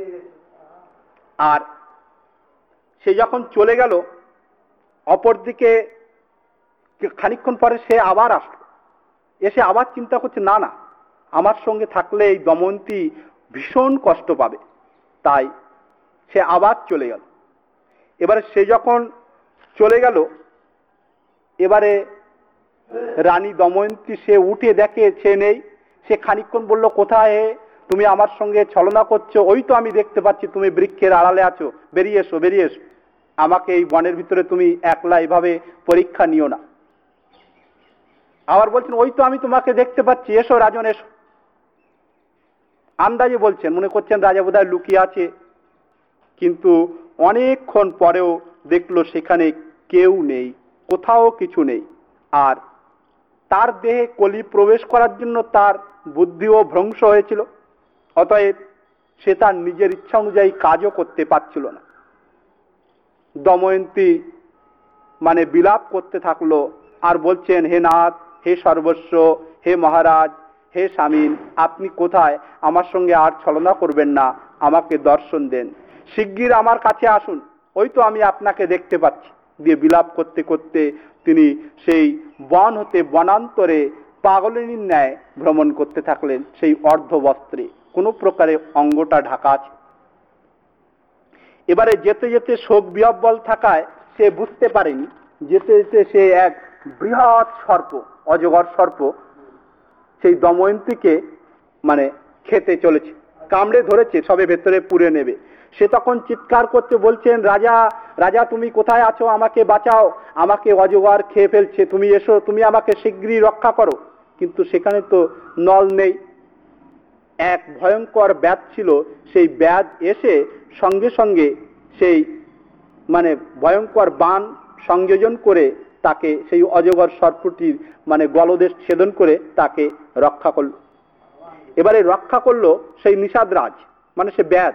আর সে যখন চলে গেল, অপরদিকে খানিকক্ষণ পরে সে আবার আসলো, এসে আবার চিন্তা করছে না না, আমার সঙ্গে থাকলে এই দময়ন্তী ভীষণ কষ্ট পাবে, তাই সে আবার চলে গেল। এবারে সে যখন চলে গেল, এবারে রানী দময়ন্তী সে উঠে দেখে সে নেই। সে খানিকক্ষণ বলল, কোথায় হে, তুমি আমার সঙ্গে ছলনা করছো, ওই তো আমি দেখতে পাচ্ছি তুমি বৃক্ষের আড়ালে আছো, বেরিয়ে এসো বেরিয়ে এসো, আমাকে এই বনের ভিতরে তুমি একলা এভাবে পরীক্ষা নিও না। আবার বলছেন, ওই তো আমি তোমাকে দেখতে পাচ্ছি, এসো রাজন এসো। আন্দাজে বলছেন, মনে করছেন রাজা বোধহয় লুকিয়ে আছে, কিন্তু অনেকক্ষণ পরেও দেখলো সেখানে কেউ নেই, কোথাও কিছু নেই। আর তার দেহে কলি প্রবেশ করার জন্য তার বুদ্ধিও ভ্রংশ হয়েছিল, অতএব সে তার নিজের ইচ্ছা অনুযায়ী কাজও করতে পারছিল না। দময়ন্তী মানে বিলাপ করতে থাকলো আর বলছেন, হে নাথ, হে সর্বস্ব, হে মহারাজ, হে স্বামীন, আপনি কোথায়, আমার সঙ্গে আর ছলনা করবেন না, আমাকে দর্শন দেন, শিগগির আমার কাছে আসুন, ওই তো আমি আপনাকে দেখতে পাচ্ছি। দিয়ে বিলাপ করতে করতে তিনি সেই বন হতে বনান্তরে পাগলিনীর ন্যায় ভ্রমণ করতে থাকলেন, সেই অর্ধ বস্ত্রে, কোনো প্রকারে অঙ্গটা ঢাকা আছে। এবারে যেতে যেতে শোক বিহ্বল থাকায় সে বুঝতে পারেনি, যেতে যেতে সে এক বৃহৎ সর্প, অজগর সর্প সেই দময়ন্তীকে মানে খেতে চলেছে, কামড়ে ধরেছে, সবে ভেতরে পুড়ে নেবে। সে তখন চিৎকার করতে বলছেন, রাজা রাজা তুমি কোথায় আছো, আমাকে বাঁচাও, আমাকে অজগর খেয়ে ফেলছে, তুমি এসো, তুমি আমাকে শীঘ্রই রক্ষা করো। কিন্তু সেখানে তো নল নেই। এক ভয়ঙ্কর ব্যাধ ছিল, সেই ব্যাধ এসে সঙ্গে সঙ্গে সেই মানে ভয়ঙ্কর বাণ সংযোজন করে তাকে সেই অজগর সর্পটির মানে গলদেশ ছেদন করে তাকে রক্ষা করল। এবারে রক্ষা করলো সেই নিষাদরাজ, মানে সে ব্যাধ।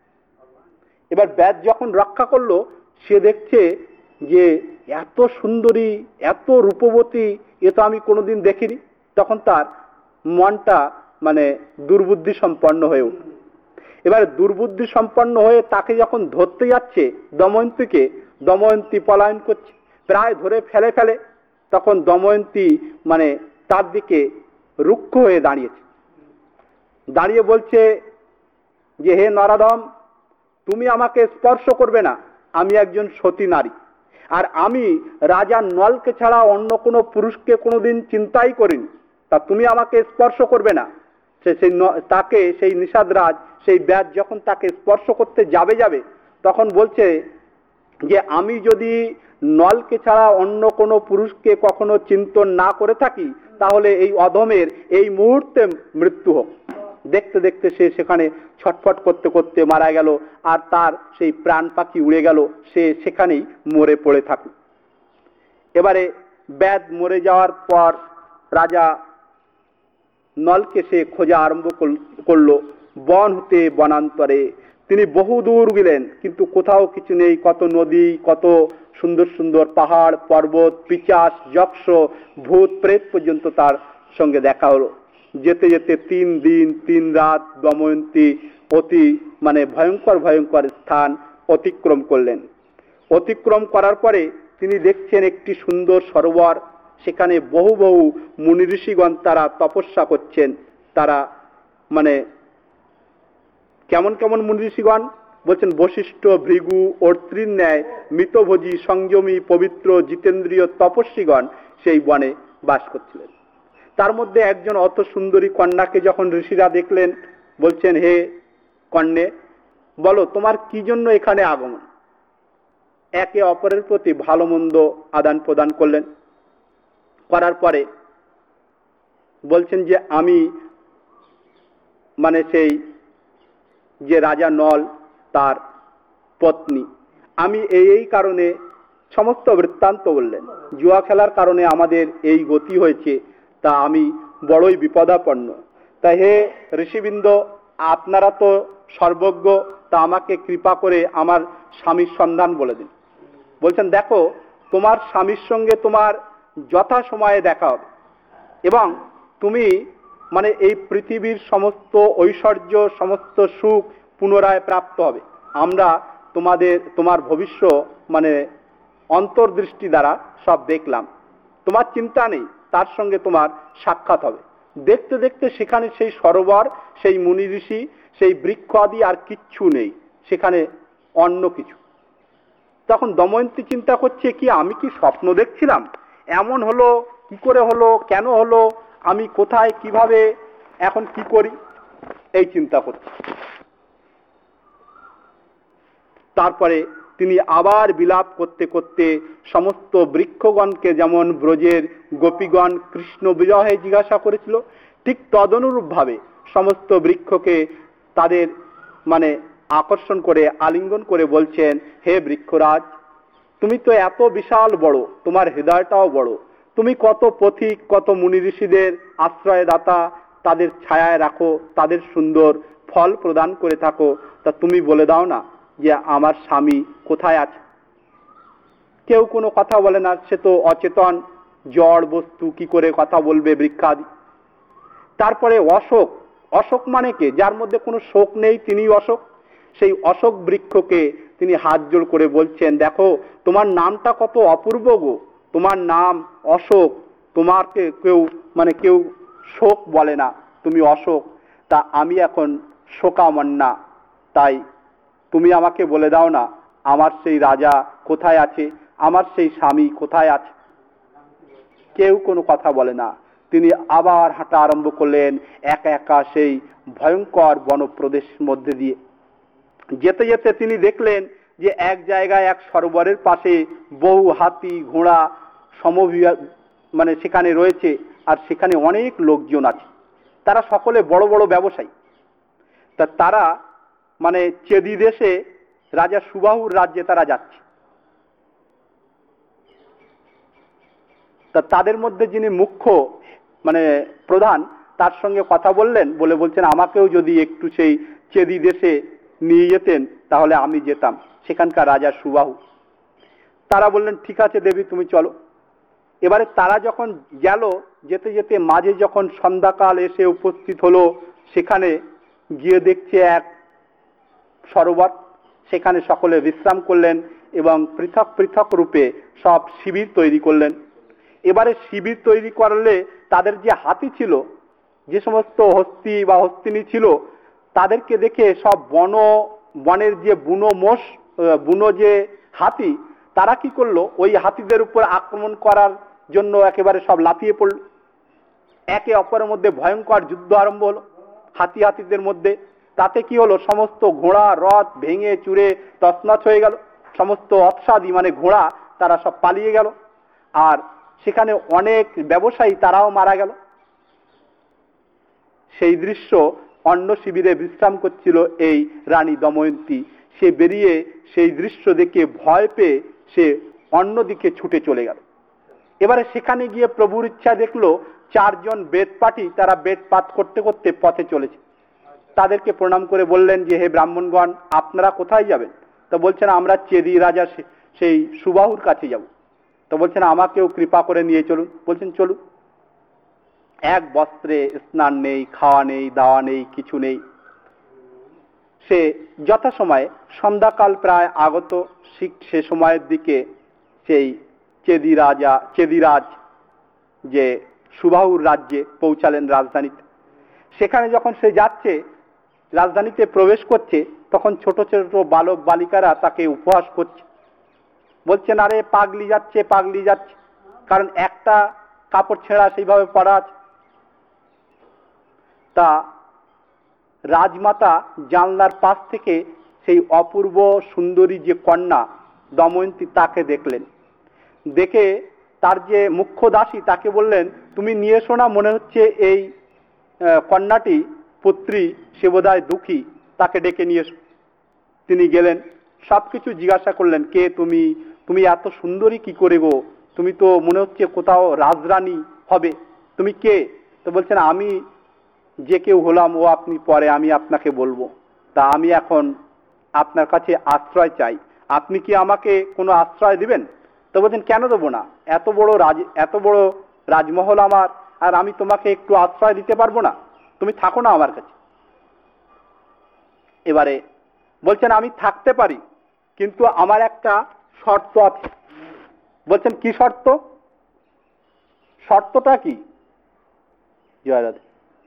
এবার ব্যাধ যখন রক্ষা করলো, সে দেখছে যে এত সুন্দরী, এত রূপবতী, এ তো আমি কোনোদিন দেখিনি। তখন তার মনটা মানে দুর্বুদ্ধি সম্পন্ন হয়ে উঠল। এবার দুর্বুদ্ধি সম্পন্ন হয়ে তাকে যখন ধরতে যাচ্ছে দময়ন্তীকে, দময়ন্তী পলায়ন করছে, প্রায় ধরে ফেলে ফেলে। তখন দময়ন্তী মানে তার দিকে রুক্ষ হয়ে দাঁড়িয়েছে, দাঁড়িয়ে বলছে যে হে নরাধম, তুমি আমাকে স্পর্শ করবে না, আমি একজন সতী নারী, আর আমি রাজা নলকে ছাড়া অন্য কোনো পুরুষকে কোনোদিন চিন্তাই করিনি, তা তুমি আমাকে স্পর্শ করবে না। সে সেই তাকে সেই নিষাদরাজ, সেই ব্যাধ যখন তাকে স্পর্শ করতে যাবে যাবে তখন বলছে যে আমি যদি নলকে ছাড়া অন্য কোনো পুরুষকে কখনো চিন্তন না করে থাকি, তাহলে এই অধমের এই মুহূর্তে মৃত্যু হোক। দেখতে দেখতে সে সেখানে ছটফট করতে করতে মারা গেল, আর তার সেই প্রাণ পাখি উড়ে গেল, সে সেখানেই মরে পড়ে থাকল। এবারে ব্যাধ মরে যাওয়ার পর রাজা নলকে সে খোঁজা আরম্ভ করলো, বন হতে বনান্তরে। তিনি বহু দূর গেলেন, কিন্তু কোথাও কিছু নেই। কত নদী, কত সুন্দর সুন্দর পাহাড় পর্বত, পিচাস যক্ষ ভূত প্রেত পর্যন্ত তার সঙ্গে দেখা হলো। যেতে যেতে তিন দিন তিন রাত দময়ন্তী অতি মানে ভয়ঙ্কর ভয়ঙ্কর স্থান অতিক্রম করলেন। অতিক্রম করার পরে তিনি দেখছেন একটি সুন্দর সরোবর, সেখানে বহু বহু মুনি ঋষিগণ তারা তপস্যা করছেন। তারা মানে কেমন কেমন মুনি ঋষিগণ বলছেন, বশিষ্ঠ, ভৃগু, অর্ত্রীর ন্যায় মিতভোজী, সংযমী, পবিত্র, জিতেন্দ্রীয় তপস্বীগণ সেই বনে বাস করছিলেন। তার মধ্যে একজন অত সুন্দরী কন্যাকে যখন ঋষিরা দেখলেন, বলছেন হে কন্যে, বলো তোমার কি জন্য এখানে আগমন। একে অপরের প্রতি ভালো মন্দ আদান প্রদান করলেন। করার পরে বলছেন যে আমি মানে সেই যে রাজা নল তার পত্নী, আমি এই এই কারণে সমস্ত বৃত্তান্ত বললেন। জুয়া খেলার কারণে আমাদের এই গতি হয়েছে, তা আমি বড়ই বিপদাপন্ন। তা হে ঋষিবৃন্দ, আপনারা তো সর্বজ্ঞ, তা আমাকে কৃপা করে আমার স্বামীর সন্ধান বলে দিন। বলছেন দেখো, তোমার স্বামীর সঙ্গে তোমার যথা সময়ে দেখা হবে, এবং তুমি মানে এই পৃথিবীর সমস্ত ঐশ্বর্য, সমস্ত সুখ পুনরায় প্রাপ্ত হবে। আমরা তোমাদের তোমার ভবিষ্য মানে অন্তর্দৃষ্টি দ্বারা সব দেখলাম, তোমার চিন্তা নেই, তার সঙ্গে তোমার সাক্ষাৎ হবে। দেখতে দেখতে সেখানে সেই সরোবর, সেই মুনি ঋষি, সেই বৃক্ষ আদি আর কিচ্ছু নেই, সেখানে অন্য কিছু। তখন দময়ন্তী চিন্তা করছে, কি আমি কি স্বপ্ন দেখছিলাম, এমন হলো কি করে হলো, কেন হলো, আমি কোথায় কিভাবে এখন কি করি, এই চিন্তা করছে। তারপরে তিনি আবার বিলাপ করতে করতে সমস্ত বৃক্ষগণকে, যেমন ব্রজের গোপীগণ কৃষ্ণ বিরহে জিজ্ঞাসা করেছিল, ঠিক তদনুরূপ ভাবে সমস্ত বৃক্ষকে তাদের মানে আকর্ষণ করে আলিঙ্গন করে বলছেন, হে বৃক্ষরাজ, তুমি তো এত বিশাল বড়, তোমার হৃদয়টাও বড়, তুমি কত পথিক, কত মুনি ঋষিদের আশ্রয় দাতা, তাদের ছায়ায় রাখো, তাদের সুন্দর ফল প্রদান করে থাকো, তা তুমি বলে দাও না যে আমার স্বামী কোথায় আছে। কেউ কোনো কথা বলে না, সে তো অচেতন জড় বস্তু, কি করে কথা বলবে বৃক্ষাদি। তারপরে অশোক, অশোক মানে কে, যার মধ্যে কোনো শোক নেই, তিনি অশোক। সেই অশোক বৃক্ষকে তিনি হাত জোড় করে বলছেন, দেখো তোমার নামটা কত অপূর্ব গো, তোমার নাম অশোক, তোমাকে কেউ মানে কেউ শোক বলে না, তুমি অশোক। তা আমি এখন শোকামন্না, তাই তুমি আমাকে বলে দাও না আমার সেই রাজা কোথায় আছে, আমার সেই স্বামী কোথায় আছে। কেউ কোনো কথা বলে না। তিনি আবার হাঁটা আরম্ভ করলেন একা একা সেই ভয়ঙ্কর বনপ্রদেশের মধ্যে দিয়ে। যেতে যেতে তিনি দেখলেন যে এক জায়গায় এক সরোবরের পাশে বহু হাতি ঘোড়া সমভিয়া মানে সেখানে রয়েছে, আর সেখানে অনেক লোকজন আছে, তারা সকলে বড় বড় ব্যবসায়ী। তা তারা মানে চেদি দেশে রাজা সুবাহুর রাজ্যে তারা যাচ্ছে। তা তাদের মধ্যে যিনি মুখ্য মানে প্রধান, তার সঙ্গে কথা বললেন, বলে বলছেন আমাকেও যদি একটু সেই চেদি দেশে নিয়ে যেতেন তাহলে আমি যেতাম, সেখানকার রাজা সুবাহু। তারা বললেন ঠিক আছে দেবী তুমি চলো। এবারে তারা যখন গেল, যেতে যেতে মাঝে যখন সন্ধ্যাকাল এসে উপস্থিত হলো, সেখানে গিয়ে দেখছে এক সরোবর, সেখানে সকলে বিশ্রাম করলেন এবং পৃথক পৃথক রূপে সব শিবির তৈরি করলেন। এবারে শিবির তৈরি করলে তাদের যে হাতি ছিল, যে সমস্ত হস্তি বা হস্তিনী ছিল, তাদেরকে দেখে সব বন বনের যে বুনো মোষ বুনো যে হাতি, তারা কি করলো ওই হাতিদের উপর আক্রমণ করার জন্য একেবারে সব লাফিয়ে পড়ল। একে অপরের মধ্যে ভয়ঙ্কর যুদ্ধ আরম্ভ হলো হাতি হাতিদের মধ্যে। তাতে কি হলো, সমস্ত ঘোড়া রথ ভেঙে চুরে তছনছ হয়ে গেল, সমস্ত অশ্বাদি মানে ঘোড়া তারা সব পালিয়ে গেল, আর সেখানে অনেক ব্যবসায়ী তারাও মারা গেল। সেই দৃশ্য অন্য শিবিরে বিশ্রাম করছিল এই রানী দময়ন্তী, সে বেরিয়ে সেই দৃশ্য দেখে ভয় পেয়ে সে অন্যদিকে ছুটে চলে গেল। এবারে সেখানে গিয়ে প্রভুর ইচ্ছা দেখলো চারজন বেদপাঠী তারা বেদ পাঠ করতে করতে পথে চলেছে। তাদেরকে প্রণাম করে বললেন যে হে ব্রাহ্মণগণ, আপনারা কোথায় যাবেন? তো বলছেন আমরা চেদি রাজা সেই সুবাহুর কাছে যাব। তো বলছেন আমাকেও কৃপা করে নিয়ে চলুন। বলছেন চলুন। এক বস্ত্রে স্নান নেই, খাওয়া নেই, দাওয়া নেই, কিছু নেই। সে যথাসময়ে সন্ধ্যাকাল প্রায় আগত, সে সময়ের দিকে সেই চেদি রাজা চেদিরাজ যে সুবাহুর রাজ্যে পৌঁছালেন রাজধানীতে। সেখানে যখন সে যাচ্ছে, রাজধানীতে প্রবেশ করছে, তখন ছোট ছোট বালক বালিকারা তাকে উপহাস করছে, বলছেন আরে পাগলি যাচ্ছে পাগলি যাচ্ছে, কারণ একটা কাপড় ছেঁড়া সেইভাবে পড়া আছে। তা রাজমাতা জানলার পাশ থেকে সেই অপূর্ব সুন্দরী যে কন্যা দময়ন্তী তাকে দেখলেন। দেখে তার যে মুখ্য দাসী তাকে বললেন তুমি নিয়ে এসো না, মনে হচ্ছে এই কন্যাটি পুত্রী সে বোধহয় দুঃখী, তাকে ডেকে নিয়ে এসো। তিনি গেলেন, সবকিছু জিজ্ঞাসা করলেন, কে তুমি, তুমি এত সুন্দরী কি করে গো, তুমি তো মনে হচ্ছে কোথাও রাজরানী হবে, তুমি কে? তো বলছেন আমি যে কেউ হলাম ও আপনি পরে আমি আপনাকে বলবো, তা আমি এখন আপনার কাছে আশ্রয় চাই, আপনি কি আমাকে কোনো আশ্রয় দিবেন? তো বলছেন কেন দেবো না, এত বড় রাজ এত বড় রাজমহল আমার, আর আমি তোমাকে একটু আশ্রয় দিতে পারবো না? তুমি থাকো না আমার কাছে। এবারে বলছেন আমি থাকতে পারি, কিন্তু আমার একটা শর্ত আছে। বলছেন কি শর্ত? শর্তটা কি? জয় রাধে,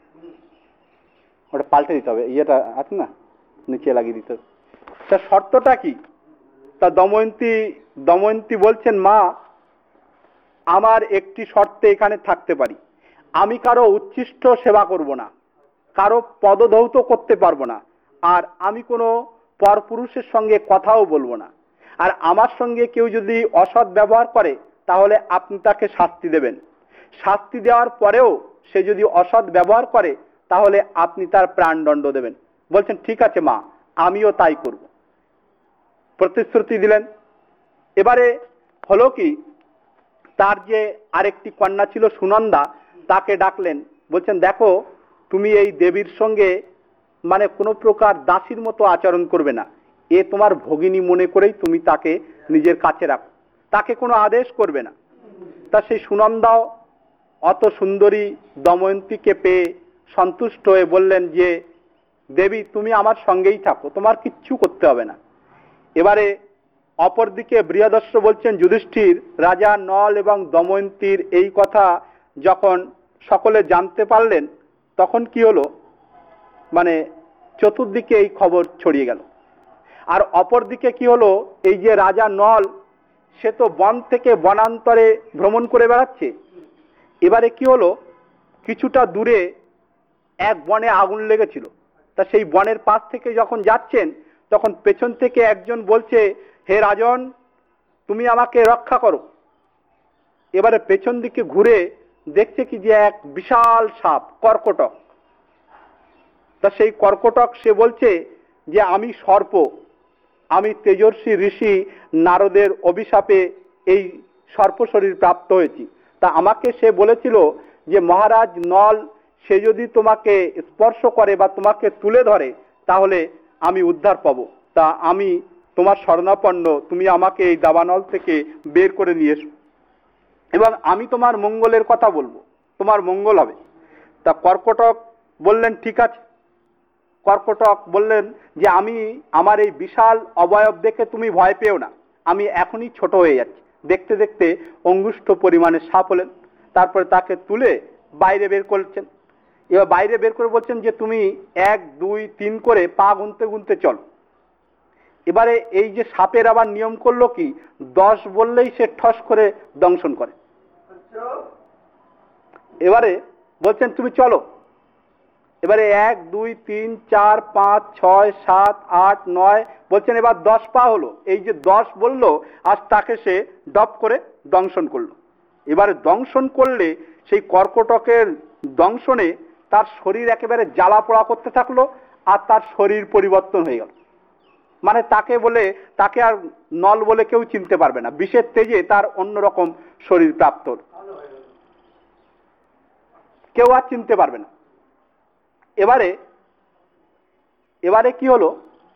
ওটা পাল্টে দিতে হবে, ইয়েটা আছে না নিচে লাগিয়ে দিতে হবে। তা শর্তটা কি? তা দময়ন্তী দময়ন্তী বলছেন মা, আমার একটি শর্তে এখানে থাকতে পারি, আমি কারো উচ্ছিষ্ট সেবা করব না, কারো পদধৌত করতে পারবো না, আর আমি কোনো পরপুরুষের সঙ্গে কথাও বলবো না, আর আমার সঙ্গে কেউ যদি অসৎ ব্যবহার করে তাহলে আপনি তাকে শাস্তি দেবেন, শাস্তি দেওয়ার পরেও সে যদি অসৎ ব্যবহার করে তাহলে আপনি তার প্রাণদণ্ড দেবেন। বলছেন ঠিক আছে মা, আমিও তাই করব, প্রতিশ্রুতি দিলেন। এবারে হলো কি, তার যে আরেকটি কন্যা ছিল সুনন্দা, তাকে ডাকলেন, বলছেন দেখো তুমি এই দেবীর সঙ্গে মানে কোনো প্রকার দাসীর মতো আচরণ করবে না, এ তোমার ভগিনী মনে করেই তুমি তাকে নিজের কাছে রাখো, তাকে কোনো আদেশ করবে না। তা সেই সুনন্দাও অত সুন্দরী দময়ন্তীকে পেয়ে সন্তুষ্ট হয়ে বললেন যে দেবী তুমি আমার সঙ্গেই থাকো, তোমার কিচ্ছু করতে হবে না। এবারে অপরদিকে বৃহদস্য বলছেন যুধিষ্ঠির, রাজা নল এবং দময়ন্তীর এই কথা যখন সকলে জানতে পারলেন, তখন কি হলো, মানে চতুর্দিকে এই খবর ছড়িয়ে গেল। আর অপরদিকে কি হলো, এই যে রাজা নল সে তো বন থেকে বনান্তরে ভ্রমণ করে বেড়াচ্ছে। এবারে কি হলো, কিছুটা দূরে এক বনে আগুন লেগেছিল, তা সেই বনের পাশ থেকে যখন যাচ্ছেন তখন পেছন থেকে একজন বলছে, হে রাজন, তুমি আমাকে রক্ষা করো। এবারে পেছন দিকে ঘুরে দেখছে কি যে এক বিশাল সাপ, কর্কটক। তা সেই কর্কটক সে বলছে যে আমি সর্প, আমি তেজস্বী ঋষি নারদের অভিশাপে এই সর্প শরীর প্রাপ্ত হয়েছি। তা আমাকে সে বলেছিল যে মহারাজ নল সে যদি তোমাকে স্পর্শ করে বা তোমাকে তুলে ধরে তাহলে আমি উদ্ধার পাবো। তা আমি তোমার শরণাপন্ন, তুমি আমাকে এই দাবানল থেকে বের করে নিয়ে এসো এবং আমি তোমার মঙ্গলের কথা বলবো, তোমার মঙ্গল হবে। তা কর্কটক বললেন ঠিক আছে। কর্কটক বললেন যে আমি আমার এই বিশাল অবয়ব দেখে তুমি ভয় পেও না, আমি এখনই ছোট হয়ে যাচ্ছি। দেখতে দেখতে অঙ্গুষ্ঠ পরিমাণে সাপ হলেন। তারপরে তাকে তুলে বাইরে বের করছেন। এবার বাইরে বের করে বলছেন যে তুমি এক দুই তিন করে পা গুনতে গুনতে চলো। এবারে এই যে সাপের আবার নিয়ম করলো কি, দশ বললেই সে ঠস করে দংশন করে। এবারে বলছেন তুমি চলো। এবারে এক দুই তিন চার পাঁচ ছয় সাত আট নয় বলছেন, এবার দশ পা হলো। এই যে দশ বললো আজ তাকে সে ডপ করে দংশন করলো। এবারে দংশন করলে সেই কর্কটকের দংশনে তার শরীর একেবারে জ্বালা পোড়া করতে থাকলো আর তার শরীর পরিবর্তন হয়ে গেল। মানে তাকে বলে তাকে আর নল বলে কেউ চিনতে পারবে না, বিষের তেজে তার অন্যরকম শরীর প্রাপ্ত হল, কেউ আর চিনতে পারবে না। এবারে এবারে কি হলো,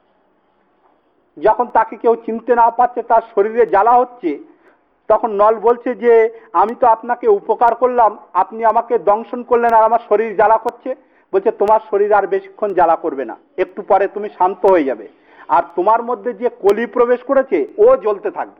যখন তাকে কেউ চিনতে না পারছে, তার শরীরে জ্বালা হচ্ছে, তখন নল বলছে যে আমি তো আপনাকে উপকার করলাম, আপনি আমাকে দংশন করলেন আর আমার শরীর জ্বালা করছে। বলছে তোমার শরীর আর বেশিক্ষণ জ্বালা করবে না, একটু পরে তুমি শান্ত হয়ে যাবে, আর তোমার মধ্যে যে কলি প্রবেশ করেছে ও জ্বলতে থাকবে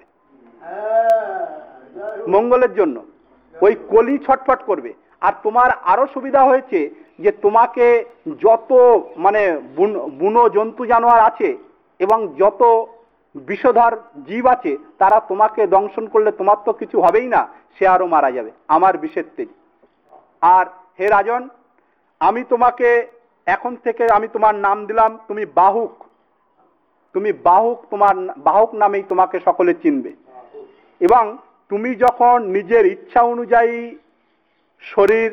মঙ্গলের জন্য, ওই কলি ছটফট করবে। আর তোমার আরো সুবিধা হয়েছে যে তোমাকে যত মানে বুনো জন্তু জানোয়ার আছে এবং যত বিষধর জীব আছে তারা তোমাকে দংশন করলে তোমার তো কিছু হবেই না, সে আরো মারা যাবে আমার বিষের তেজ। আর হে রাজন, আমি তোমাকে এখন থেকে আমি তোমার নাম দিলাম, তুমি বাহুক, তুমি বাহুক, তোমার বাহুক নামেই তোমাকে সকলে চিনবে। এবং তুমি যখন নিজের ইচ্ছা অনুযায়ী শরীর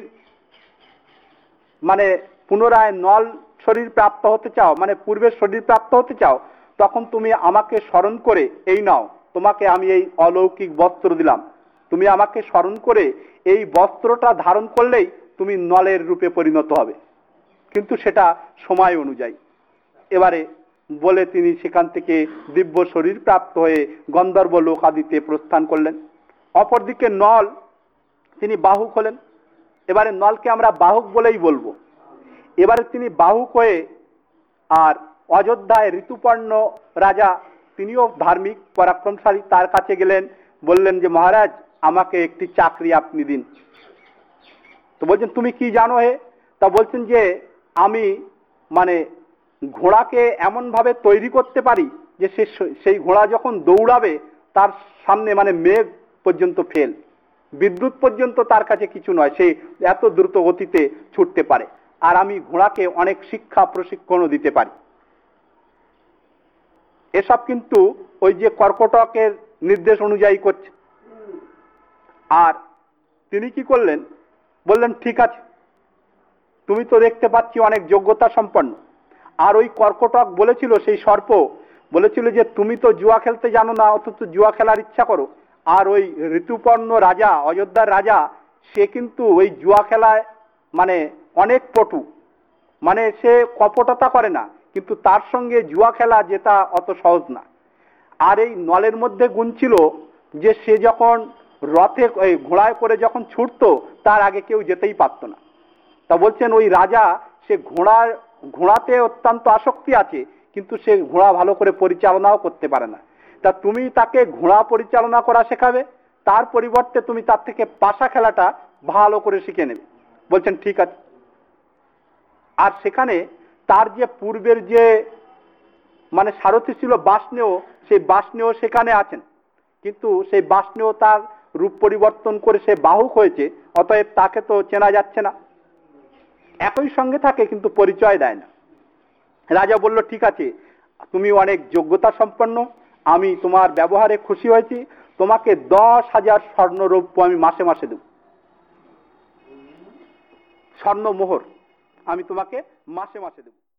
মানে পুনরায় নল শরীর প্রাপ্ত হতে চাও, মানে পূর্বের শরীর প্রাপ্ত হতে চাও, তখন তুমি আমাকে স্মরণ করে এই নাও, তোমাকে আমি এই অলৌকিক বস্ত্র দিলাম, তুমি আমাকে স্মরণ করে এই বস্ত্রটা ধারণ করলেই তুমি নলের রূপে পরিণত হবে, কিন্তু সেটা সময় অনুযায়ী। এবারে বলে তিনি সেখান থেকে দিব্য শরীর প্রাপ্ত হয়ে গন্ধর্ব লোক আদিতে প্রস্থান করলেন। অপরদিকে নল তিনি বাহুক হলেন। এবারে নলকে আমরা বাহুক বলেই বলবো। এবারে তিনি বাহুক হয়ে আর অযোধ্যায় ঋতুপর্ণ রাজা, তিনিও ধার্মিক পরাক্রমশালী, তার কাছে গেলেন, বললেন যে মহারাজ আমাকে একটি চাকরি আপনি দিন। তো বলছেন তুমি কি জানো হে? তা বলছেন যে আমি মানে ঘোড়াকে এমন ভাবে তৈরি করতে পারি যে সে সেই ঘোড়া যখন দৌড়াবে তার সামনে মানে মেঘ পর্যন্ত ফেল, বিদ্যুৎ পর্যন্ত তার কাছে কিছু নয়, সে এত দ্রুত গতিতে ছুটতে পারে। আর আমি ঘোড়াকে অনেক শিক্ষা প্রশিক্ষণও দিতে পারি। এসব কিন্তু ওই যে কর্কটকের নির্দেশ অনুযায়ী করছে। আর তিনি কি করলেন, বললেন ঠিক আছে, তুমি তো দেখতে পাচ্ছি অনেক যোগ্যতা সম্পন্ন। আর ওই কর্কটক বলেছিল, সেই সর্প বলেছিল যে তুমি তো জুয়া খেলতে জানো না, অথচ জুয়া খেলার ইচ্ছা করো। আর ওই ঋতুপর্ণ রাজা, অযোধ্যার রাজা, সে কিন্তু ওই জুয়া খেলায় মানে অনেক পটু, মানে সে কপটতা করে না, কিন্তু তার সঙ্গে জুয়া খেলা যেটা অত সহজ না। আর এই নলের মধ্যে গুণ ছিল যে সে যখন রথে ঘোড়ায় করে যখন ছুটতো তার আগে কেউ যেতেই পারত না। তা বলছেন ওই রাজা সে ঘোড়ার ঘোড়াতে অত্যন্ত আসক্তি আছে, কিন্তু সে ঘোড়া ভালো করে পরিচালনাও করতে পারে না। তা তুমি তাকে ঘোড়া পরিচালনা করা শেখাবে, তার পরিবর্তে তুমি তার থেকে পাশা খেলাটা ভালো করে শিখে নেবে। বলছেন ঠিক আছে। আর সেখানে তার যে পূর্বের যে মানে সারথি ছিল বাষ্ণেয়, সেই বাষ্ণেয় সেখানে আছেন, কিন্তু সেই বাষ্ণেয় তার রূপ পরিবর্তন করে সে বাহুক হয়েছে, অতএব তাকে তো চেনা যাচ্ছে না। একই সঙ্গে থাকে কিন্তু পরিচয় দেয় না। রাজা বলল ঠিক আছে, তুমি অনেক যোগ্যতা সম্পন্ন, আমি তোমার ব্যবহারে খুশি হয়েছি, তোমাকে দশ হাজার স্বর্ণ রৌপ্য আমি মাসে মাসে দেব, স্বর্ণ মোহর আমি তোমাকে মাসে মাসে দেব।